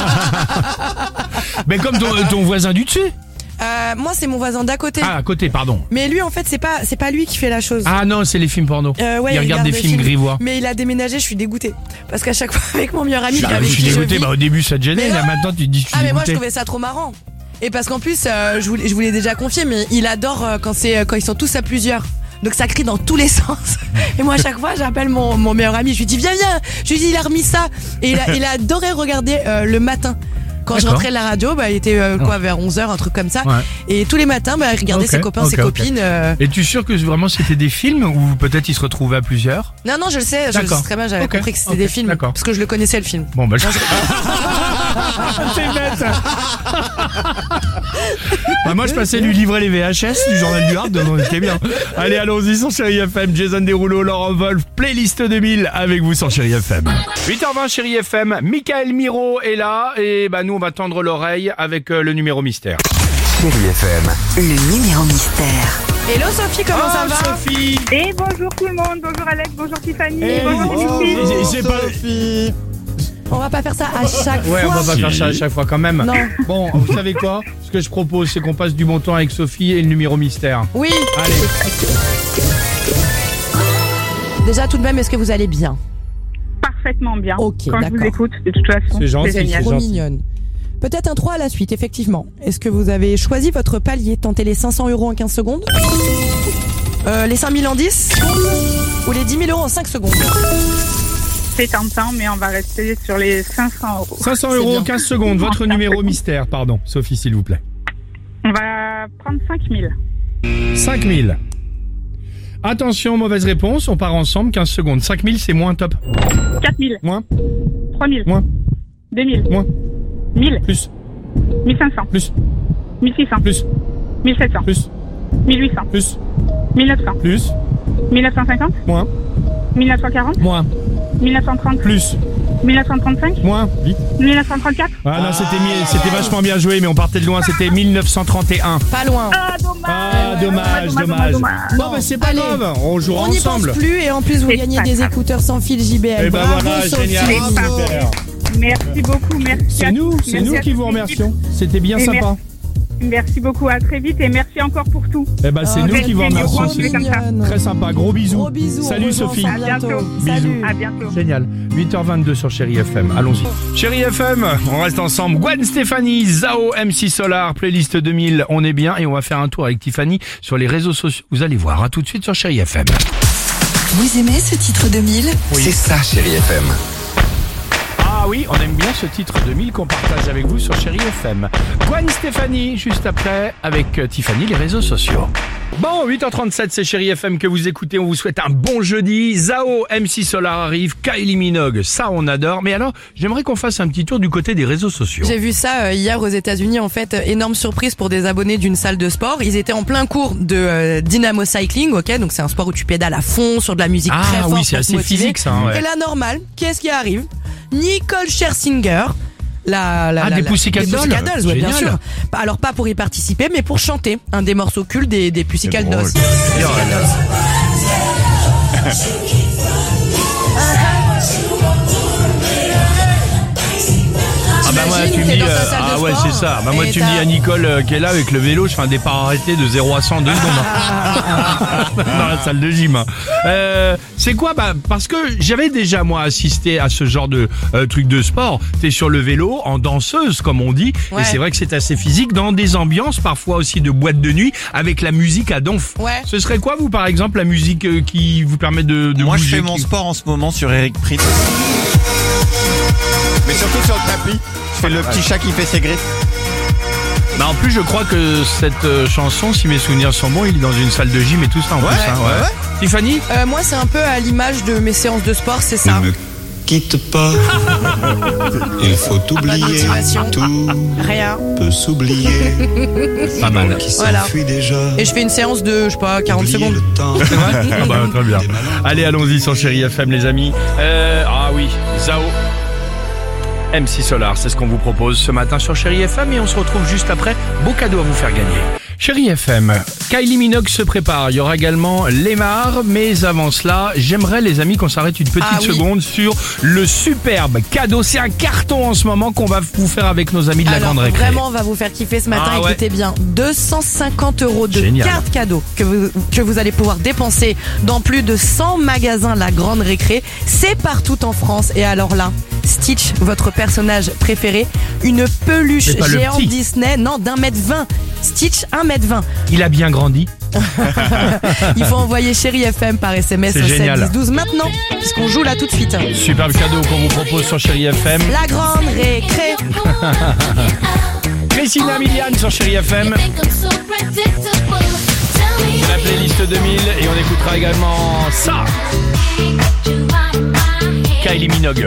Speaker 1: mais comme ton, ton voisin du dessus.
Speaker 2: Euh, moi c'est mon voisin d'à côté.
Speaker 1: Ah, à côté, pardon.
Speaker 2: Mais lui en fait c'est pas c'est pas lui qui fait la chose.
Speaker 1: Ah non, c'est les films porno.
Speaker 2: Euh, ouais,
Speaker 1: il regarde des films grivois.
Speaker 2: Mais il a déménagé, je suis dégoûtée. Parce qu'à chaque fois avec mon meilleur ami,
Speaker 1: Ah,
Speaker 2: avec
Speaker 1: je suis
Speaker 2: qui je
Speaker 1: dégoûté.
Speaker 2: vis-
Speaker 1: Bah, au début ça te gênait,
Speaker 2: Mais
Speaker 1: là
Speaker 2: non.
Speaker 1: maintenant tu te dis je suis
Speaker 2: Ah mais moi je
Speaker 1: dégoûté.
Speaker 2: trouvais ça trop marrant. Et parce qu'en plus euh, je voulais je voulais déjà confier, mais il adore euh, quand c'est euh, quand ils sont tous à plusieurs. Donc ça crie dans tous les sens. Et moi à chaque fois j'appelle mon, mon meilleur ami, je lui dis viens viens. Je lui dis il a remis ça. Et il a, il a adoré regarder euh, le matin. Quand je
Speaker 1: D'accord.
Speaker 2: rentrais de la radio, bah, il était euh, quoi vers onze heures, un truc comme ça.
Speaker 1: Ouais.
Speaker 2: Et tous les matins, bah, il regardait
Speaker 1: Ok,
Speaker 2: ses copains,
Speaker 1: ok,
Speaker 2: ses
Speaker 1: ok.
Speaker 2: copines. euh.
Speaker 1: Es-tu sûr que vraiment c'était des films ou peut-être ils se retrouvaient à plusieurs?
Speaker 2: Non, non, je le sais, je le
Speaker 1: D'accord.
Speaker 2: sais très bien, j'avais
Speaker 1: Ok,
Speaker 2: compris que c'était
Speaker 1: ok,
Speaker 2: des films.
Speaker 1: d'accord.
Speaker 2: Parce que je le connaissais le film.
Speaker 1: Bon bah je... C'est bête. Bah moi je passais lui livrer les V H S du journal du Hard, donc c'était bien. Allez allons-y sur Chéri F M, Jason Derulo, Laurent Wolf, playlist deux mille avec vous sur Chéri F M. huit heures vingt Chéri F M, Michael Miro est là et bah nous on va tendre l'oreille avec euh, le numéro mystère.
Speaker 3: Chéri F M.
Speaker 11: Le numéro mystère.
Speaker 2: Hello Sophie, comment ça
Speaker 1: Oh,
Speaker 2: va?
Speaker 1: Sophie.
Speaker 8: Et bonjour tout le monde, bonjour Alex, bonjour Tiffany,
Speaker 1: Eh,
Speaker 8: bonjour
Speaker 1: oh,
Speaker 8: Lucie.
Speaker 1: j'ai- j'ai pas-
Speaker 6: Sophie.
Speaker 2: On va pas faire ça à chaque
Speaker 1: Ouais, on
Speaker 2: fois.
Speaker 1: va pas faire ça à chaque fois quand même.
Speaker 2: Non.
Speaker 1: Bon, vous savez quoi? Ce que je propose, c'est qu'on passe du bon temps avec Sophie et le numéro mystère.
Speaker 2: Oui.
Speaker 1: Allez.
Speaker 2: Déjà tout de même, est-ce que vous allez bien?
Speaker 8: Parfaitement bien.
Speaker 2: Ok,
Speaker 8: Quand je vous
Speaker 2: d'accord.
Speaker 8: écoute, de toute façon,
Speaker 1: C'est gentil,
Speaker 8: c'est génial.
Speaker 1: c'est
Speaker 2: Trop
Speaker 1: gentil.
Speaker 2: mignonne. Peut-être un trois à la suite, effectivement. Est-ce que vous avez choisi votre palier? Tentez les cinq cents euros en quinze secondes? Euh, les cinq mille en dix? Ou les dix mille euros en cinq secondes?
Speaker 8: C'est tentant, mais on va rester sur les cinq cents euros.
Speaker 1: cinq cents
Speaker 2: C'est
Speaker 1: euros,
Speaker 2: bien.
Speaker 1: quinze secondes. Votre numéro mystère, pardon. Sophie, s'il vous plaît.
Speaker 8: On va prendre cinq mille.
Speaker 1: cinq mille. Attention, mauvaise réponse. On part ensemble, quinze secondes. cinq mille, c'est moins top.
Speaker 8: quatre mille.
Speaker 1: Moins,
Speaker 8: trois mille.
Speaker 1: moins,
Speaker 8: deux mille.
Speaker 1: moins,
Speaker 8: mille.
Speaker 1: plus,
Speaker 8: mille cinq cents.
Speaker 1: plus,
Speaker 8: mille six cents.
Speaker 1: plus,
Speaker 8: mille sept cents.
Speaker 1: plus,
Speaker 8: mille huit cents.
Speaker 1: plus,
Speaker 8: mille neuf cents.
Speaker 1: plus,
Speaker 8: mille neuf cent cinquante.
Speaker 1: moins,
Speaker 8: mille neuf cent quarante.
Speaker 1: moins,
Speaker 8: mille neuf cent trente.
Speaker 1: plus,
Speaker 8: mille neuf cent trente-cinq.
Speaker 1: moins, vite.
Speaker 8: mille neuf cent trente-quatre.
Speaker 1: Ah non, c'était mi- c'était vachement bien joué, mais on partait de loin. C'était mille neuf cent trente et un.
Speaker 2: Pas loin.
Speaker 8: Ah, dommage.
Speaker 1: Ah, dommage, dommage. Non, mais c'est pas
Speaker 2: Allez.
Speaker 1: grave. On jouera
Speaker 2: On n'y
Speaker 1: ensemble.
Speaker 2: pense plus et en plus vous
Speaker 8: C'est
Speaker 2: gagnez
Speaker 8: pas
Speaker 2: des
Speaker 8: grave.
Speaker 2: écouteurs sans fil J B L.
Speaker 1: Et ben
Speaker 2: Bravo
Speaker 1: voilà,
Speaker 2: Sophie.
Speaker 1: génial.
Speaker 8: C'est
Speaker 1: Super.
Speaker 8: Merci beaucoup, merci.
Speaker 13: C'est
Speaker 8: à
Speaker 13: nous,
Speaker 8: tous,
Speaker 13: c'est
Speaker 8: merci
Speaker 13: nous
Speaker 8: à
Speaker 13: qui
Speaker 8: toute
Speaker 13: vous
Speaker 8: l'équipe.
Speaker 13: remercions. C'était bien
Speaker 8: Et
Speaker 13: sympa.
Speaker 8: Merci, merci beaucoup, à très vite et merci encore pour tout.
Speaker 13: Eh ben, c'est
Speaker 2: Oh,
Speaker 13: nous qui vous
Speaker 8: restez
Speaker 13: remercions.
Speaker 8: mignons,
Speaker 13: C'est
Speaker 8: comme ça.
Speaker 13: très sympa. Gros bisous.
Speaker 2: Gros bisous. on
Speaker 13: Salut
Speaker 2: rejoint
Speaker 13: Sophie.
Speaker 2: ensemble
Speaker 8: À bientôt.
Speaker 2: Salut.
Speaker 8: À bientôt.
Speaker 1: Génial. huit heures vingt-deux sur Chéri F M. Allons-y. Chéri F M, on reste ensemble. Gwen Stefani, Zao, M C Solar, playlist deux mille. On est bien et on va faire un tour avec Tiffany sur les réseaux sociaux. Vous allez voir. À tout de suite sur Chéri F M.
Speaker 11: Vous aimez ce titre deux mille?
Speaker 3: C'est ça, Chéri F M.
Speaker 1: Ah oui, on aime bien ce titre deux mille qu'on partage avec vous sur Chéri F M. Gwen Stefani, juste après, avec euh, Tiffany, les réseaux sociaux. Bon, huit heures trente-sept, c'est Chéri F M que vous écoutez. On vous souhaite un bon jeudi. Zao, M C Solar arrive, Kylie Minogue, ça on adore. Mais alors, j'aimerais qu'on fasse un petit tour du côté des réseaux sociaux.
Speaker 2: J'ai vu ça euh, hier aux États-Unis. En fait, euh, énorme surprise pour des abonnés d'une salle de sport. Ils étaient en plein cours de euh, Dynamo Cycling, ok. Donc c'est un sport où tu pédales à fond sur de la musique
Speaker 1: Ah
Speaker 2: très forte.
Speaker 1: oui, c'est
Speaker 2: pour te
Speaker 1: assez
Speaker 2: motiver.
Speaker 1: physique, ça, hein, ouais.
Speaker 2: Et là, normal. Qu'est-ce qui arrive? Nicole Scherzinger. La, la,
Speaker 1: Ah,
Speaker 2: la,
Speaker 1: des
Speaker 2: la-
Speaker 1: Pussycat
Speaker 2: des
Speaker 1: Dolls.
Speaker 2: Pussycat Dolls, ouais, bien
Speaker 1: Génial.
Speaker 2: sûr. Pas- Alors pas pour y participer, mais pour chanter un des morceaux cultes des, des Pussycat
Speaker 1: C'est
Speaker 2: Dolls.
Speaker 1: drôle. Ah bah moi tu me
Speaker 2: T'es
Speaker 1: dis
Speaker 2: dans ta
Speaker 1: euh,
Speaker 2: salle de
Speaker 1: ah ouais
Speaker 2: sport,
Speaker 1: c'est ça. Bah moi
Speaker 2: et
Speaker 1: tu me
Speaker 2: t'as-
Speaker 1: dis à Nicole euh, qui est là avec le vélo, je fais un départ arrêté de zéro à cent deux secondes hein. dans la salle de gym. hein. Euh, c'est quoi bah parce que j'avais déjà moi assisté à ce genre de euh, truc de sport. T'es sur le vélo en danseuse comme on dit
Speaker 2: Ouais.
Speaker 1: et c'est vrai que c'est assez physique dans des ambiances parfois aussi de boîte de nuit avec la musique à donf.
Speaker 2: Ouais.
Speaker 1: Ce serait quoi vous par exemple la musique euh, qui vous permet de, de
Speaker 6: Moi, je
Speaker 1: bouger
Speaker 6: fais mon
Speaker 1: qui-
Speaker 6: sport en ce moment sur Eric Pritz. Mais surtout sur le tapis. Je fais le petit chat qui fait ses griffes.
Speaker 1: Bah en plus je crois que cette euh, chanson, si mes souvenirs sont bons, il est dans une salle de gym et tout ça en
Speaker 6: Ouais,
Speaker 1: plus. Hein,
Speaker 6: ouais, ouais.
Speaker 1: Tiffany
Speaker 2: Euh, moi, c'est un peu à l'image de mes séances de sport, c'est ça.
Speaker 14: Ne me quitte pas, il faut oublier,
Speaker 2: motivation.
Speaker 14: tout
Speaker 2: Rien.
Speaker 14: peut s'oublier.
Speaker 1: Pas mal.
Speaker 14: Qui
Speaker 2: Voilà.
Speaker 14: s'enfuit déjà.
Speaker 2: Et je fais une séance de, je sais pas, quarante
Speaker 14: Oublier
Speaker 2: secondes.
Speaker 14: le temps.
Speaker 1: Ah bah très bien. Allez allons-y sur Chéri F M les amis. Euh, ah oui, Zao. M C Solar, c'est ce qu'on vous propose ce matin sur Chéri F M et on se retrouve juste après. Beau cadeau à vous faire gagner. Chéri F M, Kylie Minogue se prépare. Il y aura également Lemar, mais avant cela, j'aimerais les amis qu'on s'arrête une petite
Speaker 2: Ah oui.
Speaker 1: seconde sur le superbe cadeau. C'est un carton en ce moment qu'on va vous faire avec nos amis de la
Speaker 2: Alors,
Speaker 1: Grande Récré.
Speaker 2: vraiment, on va vous faire kiffer ce matin.
Speaker 1: Ah ouais.
Speaker 2: Écoutez bien, deux cent cinquante euros de
Speaker 1: Génial.
Speaker 2: cartes cadeaux que vous, que vous allez pouvoir dépenser dans plus de cent magasins La Grande Récré. C'est partout en France. Et alors là, Stitch, votre personnage préféré, une peluche
Speaker 1: Mais pas le
Speaker 2: géante
Speaker 1: petit.
Speaker 2: Disney, non, d'un mètre vingt. Stitch, un mètre vingt.
Speaker 1: Il a bien grandi.
Speaker 2: Il faut envoyer Chéri F M par S M S
Speaker 1: C'est
Speaker 2: au sept
Speaker 1: génial.
Speaker 2: dix douze maintenant, puisqu'on joue là tout de suite.
Speaker 1: Superbe cadeau qu'on vous propose sur Chéri F M.
Speaker 2: La Grande Récré.
Speaker 1: Christina Miliane sur Chéri F M. C'est la playlist deux mille et on écoutera également ça. Kylie Minogue.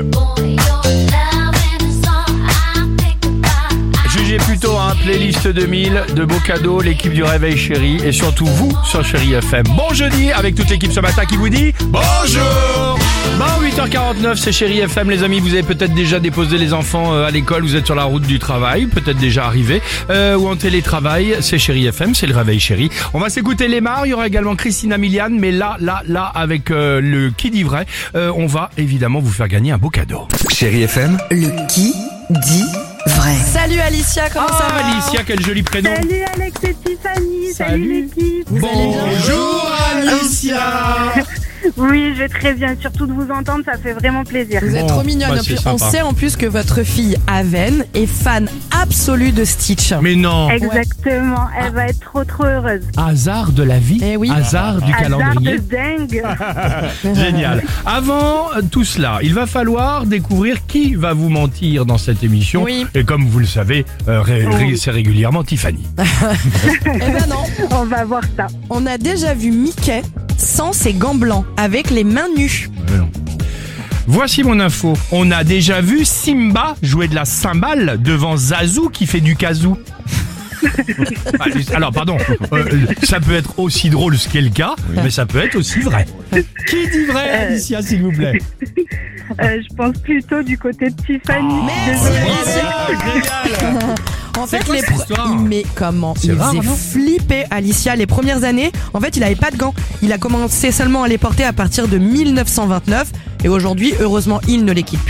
Speaker 1: Jugez plutôt un playlist deux mille de beaux cadeaux, l'équipe du Réveil Chéri et surtout vous sur Chéri F M. Bon jeudi avec toute l'équipe ce matin qui vous dit bonjour. Bon huit heures quarante-neuf c'est Chéri F M les amis, vous avez peut-être déjà déposé les enfants euh, à l'école, vous êtes sur la route du travail, peut-être déjà arrivé euh, ou en télétravail, c'est Chéri F M, c'est le Réveil Chéri. On va s'écouter Lemar, il y aura également Christina Miliane, mais là, là, là avec euh, le qui dit vrai, euh, on va évidemment vous faire gagner un beau cadeau.
Speaker 3: Chéri F M.
Speaker 11: Le qui dit vrai.
Speaker 2: Salut Alicia, comment ça
Speaker 1: Ah
Speaker 2: va?
Speaker 1: Alicia, quel joli prénom.
Speaker 8: Salut Alex et Tiffany, salut,
Speaker 1: Salut.
Speaker 8: l'équipe.
Speaker 1: Bonjour Alicia.
Speaker 8: Oui, je vais très bien, surtout de vous entendre, ça fait vraiment plaisir.
Speaker 2: Vous êtes
Speaker 1: Bon,
Speaker 2: trop mignonne.
Speaker 1: bah,
Speaker 2: Et puis,
Speaker 1: c'est
Speaker 2: on
Speaker 1: sympa.
Speaker 2: sait en plus que votre fille Aven est fan absolue de Stitch.
Speaker 1: Mais non,
Speaker 8: Exactement, elle va être trop trop heureuse.
Speaker 1: hasard de la vie,
Speaker 2: Eh oui.
Speaker 1: hasard du
Speaker 8: Hasard
Speaker 1: calendrier.
Speaker 8: de dingue.
Speaker 1: Génial. Avant euh, tout cela, il va falloir découvrir qui va vous mentir dans cette émission.
Speaker 2: Oui.
Speaker 1: Et comme vous le savez, euh, ré- ré-
Speaker 8: Oui.
Speaker 1: c'est régulièrement Tiffany.
Speaker 2: Eh ben non,
Speaker 8: On va voir ça.
Speaker 2: on a déjà vu Mickey sans ses gants blancs, avec les mains nues.
Speaker 1: Euh, non. Voici mon info. On a déjà vu Simba jouer de la cymbale devant Zazu qui fait du kazoo. Ah, Alors pardon, euh, ça peut être aussi drôle ce qui est le cas, mais ça peut être aussi vrai. Qui dit vrai,
Speaker 8: Euh,
Speaker 1: Alicia, s'il vous plaît?
Speaker 8: Euh, je pense plutôt du côté de Tiffany.
Speaker 2: Merci,
Speaker 8: Désolée.
Speaker 1: Génial.
Speaker 2: En
Speaker 1: C'est
Speaker 2: fait,
Speaker 1: quoi
Speaker 2: les
Speaker 1: cette
Speaker 2: pro-
Speaker 1: histoire
Speaker 2: mais comment
Speaker 1: C'est
Speaker 2: il
Speaker 1: rare,
Speaker 2: faisait
Speaker 1: non
Speaker 2: flipper Alicia les premières années. En fait, il avait pas de gants. Il a commencé seulement à les porter à partir de mille neuf cent vingt-neuf et aujourd'hui, heureusement, il ne les quitte plus.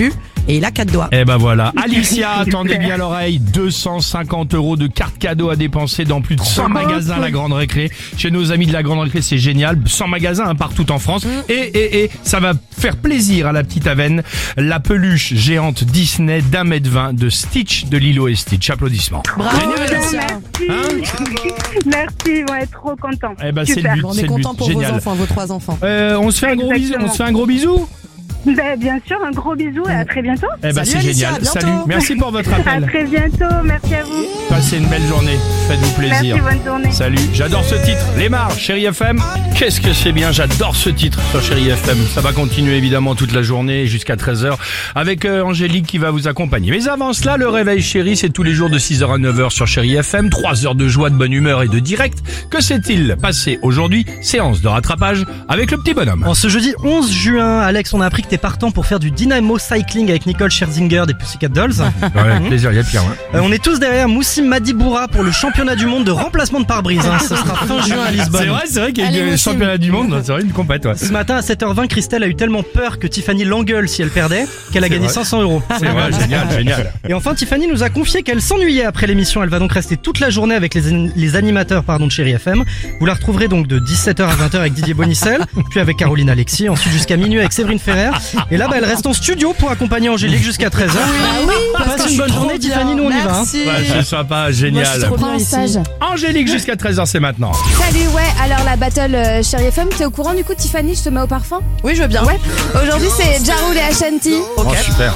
Speaker 2: Et il a quatre doigts.
Speaker 1: Eh ben voilà. Alicia, tendez bien l'oreille. deux cent cinquante euros de cartes cadeaux à dépenser dans plus de cent magasins à la Grande Récré. Chez nos amis de la Grande Récré, c'est génial. cent magasins hein, partout en France. Et, et, et, ça va faire plaisir à la petite Aven. La peluche géante Disney d'un mètre vingt de Stitch de Lilo et Stitch. Applaudissements.
Speaker 2: Bravo,
Speaker 1: Génial.
Speaker 2: Alicia.
Speaker 8: Merci. Merci, on va être trop contents.
Speaker 1: Eh ben c'est le
Speaker 8: Super.
Speaker 1: but,
Speaker 2: On
Speaker 1: c'est
Speaker 2: est
Speaker 1: le but.
Speaker 2: content pour
Speaker 1: Génial.
Speaker 2: vos enfants, vos trois enfants.
Speaker 1: Euh, on se fait un gros bisou. On se fait un gros bisou.
Speaker 8: Ben, bien sûr, un gros bisou et à très bientôt.
Speaker 1: Eh ben
Speaker 2: Salut,
Speaker 1: c'est
Speaker 2: Alicia,
Speaker 1: génial.
Speaker 2: à bientôt.
Speaker 1: Salut. Merci pour votre
Speaker 8: À
Speaker 1: appel.
Speaker 8: très bientôt, merci à vous.
Speaker 1: Passez une belle journée. Faites-vous plaisir.
Speaker 8: Merci, bonne journée.
Speaker 1: Salut. J'adore ce titre. Les Marres, Chérie F M. Qu'est-ce que c'est bien. J'adore ce titre sur Chérie F M. Ça va continuer évidemment toute la journée jusqu'à treize heures avec euh, Angélique qui va vous accompagner. Mais avant cela, le réveil Chérie, c'est tous les jours de six heures à neuf heures sur Chérie F M. trois heures de joie, de bonne humeur et de direct. Que s'est-il passé aujourd'hui? Séance de rattrapage avec le petit bonhomme.
Speaker 15: En ce jeudi onze juin, Alex, on a appris que t'es partant pour faire du dynamo cycling avec Nicole Scherzinger des Pussycat Dolls.
Speaker 1: Ouais, plaisir, il y a pire. Hein.
Speaker 15: Euh, on est tous derrière Moussim Madiboura pour le championnat du monde de remplacement de pare-brise. Hein. Ce sera fin juin à Lisbonne.
Speaker 1: C'est vrai, c'est vrai qu'il y a
Speaker 2: Allez,
Speaker 1: eu le
Speaker 2: Moussim.
Speaker 1: championnat du monde. C'est vrai, une compète. Ouais.
Speaker 15: Ce matin à sept heures vingt, Christelle a eu tellement peur que Tiffany l'engueule si elle perdait qu'elle a
Speaker 1: C'est
Speaker 15: gagné
Speaker 1: vrai.
Speaker 15: cinq cents euros.
Speaker 1: C'est vrai, génial, génial.
Speaker 15: Et enfin, Tiffany nous a confié qu'elle s'ennuyait après l'émission. Elle va donc rester toute la journée avec les, les animateurs pardon, de Chérie F M. Vous la retrouverez donc de dix-sept heures à vingt heures avec Didier Bonicel, puis avec Caroline Alexis, ensuite jusqu'à minuit avec Séverine Ferrer. Et là, bah, elle reste en studio pour accompagner Angélique jusqu'à treize heures.
Speaker 2: Ah oui, parce que
Speaker 15: Passe
Speaker 2: je
Speaker 15: une
Speaker 2: suis
Speaker 15: bonne
Speaker 2: trop
Speaker 15: journée,
Speaker 2: bien.
Speaker 15: Tiffany, nous on y va. hein.
Speaker 2: Merci.
Speaker 1: Ouais, c'est sympa,
Speaker 2: Moi, je suis
Speaker 1: génial.
Speaker 2: trop bien
Speaker 9: Prends un
Speaker 2: ici.
Speaker 9: sage.
Speaker 1: Angélique jusqu'à treize heures, c'est maintenant.
Speaker 9: Salut, ouais, alors la battle euh, Chérie F M, t'es au courant du coup, Tiffany, je te mets au parfum?
Speaker 2: Oui, je veux bien.
Speaker 9: Ouais. Aujourd'hui, c'est Ja Rule et Ashanti.
Speaker 1: Oh, super.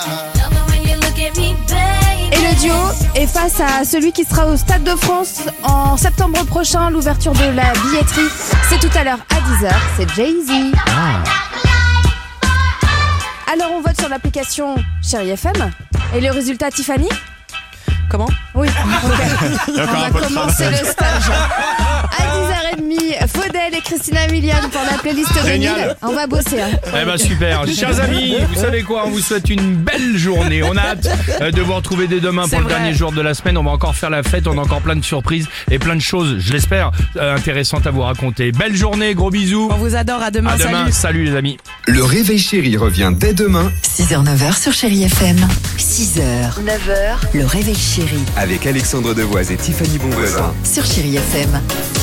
Speaker 9: Et le duo est face à celui qui sera au Stade de France en septembre prochain, l'ouverture de la billetterie. C'est tout à l'heure à dix heures, c'est Jay-Z. Alors on vote sur l'application Chérie F M. Et le résultat, Tiffany?
Speaker 2: Comment?
Speaker 9: Oui, ok. On va commencer le stage. À dix heures trente, Faudel et Christina Milian pour la playlist
Speaker 1: Génial.
Speaker 9: vinyle. On va bosser. Hein.
Speaker 1: Eh ben super. Chers amis, vous savez quoi? On vous souhaite une belle journée. On a hâte euh, de vous retrouver dès demain
Speaker 2: C'est
Speaker 1: pour le
Speaker 2: vrai.
Speaker 1: dernier jour de la semaine. On va encore faire la fête. On a encore plein de surprises et plein de choses, je l'espère, euh, intéressantes à vous raconter. Belle journée, gros bisous.
Speaker 2: On vous adore. À demain.
Speaker 1: À demain.
Speaker 2: Salut.
Speaker 1: Salut les amis.
Speaker 3: Le réveil chéri revient dès demain
Speaker 11: six heures neuf heures sur Chérie F M. six heures neuf heures, le réveil chéri
Speaker 3: avec Alexandre Devoise et Tiffany Bonvoisin.
Speaker 11: sur Chérie F M.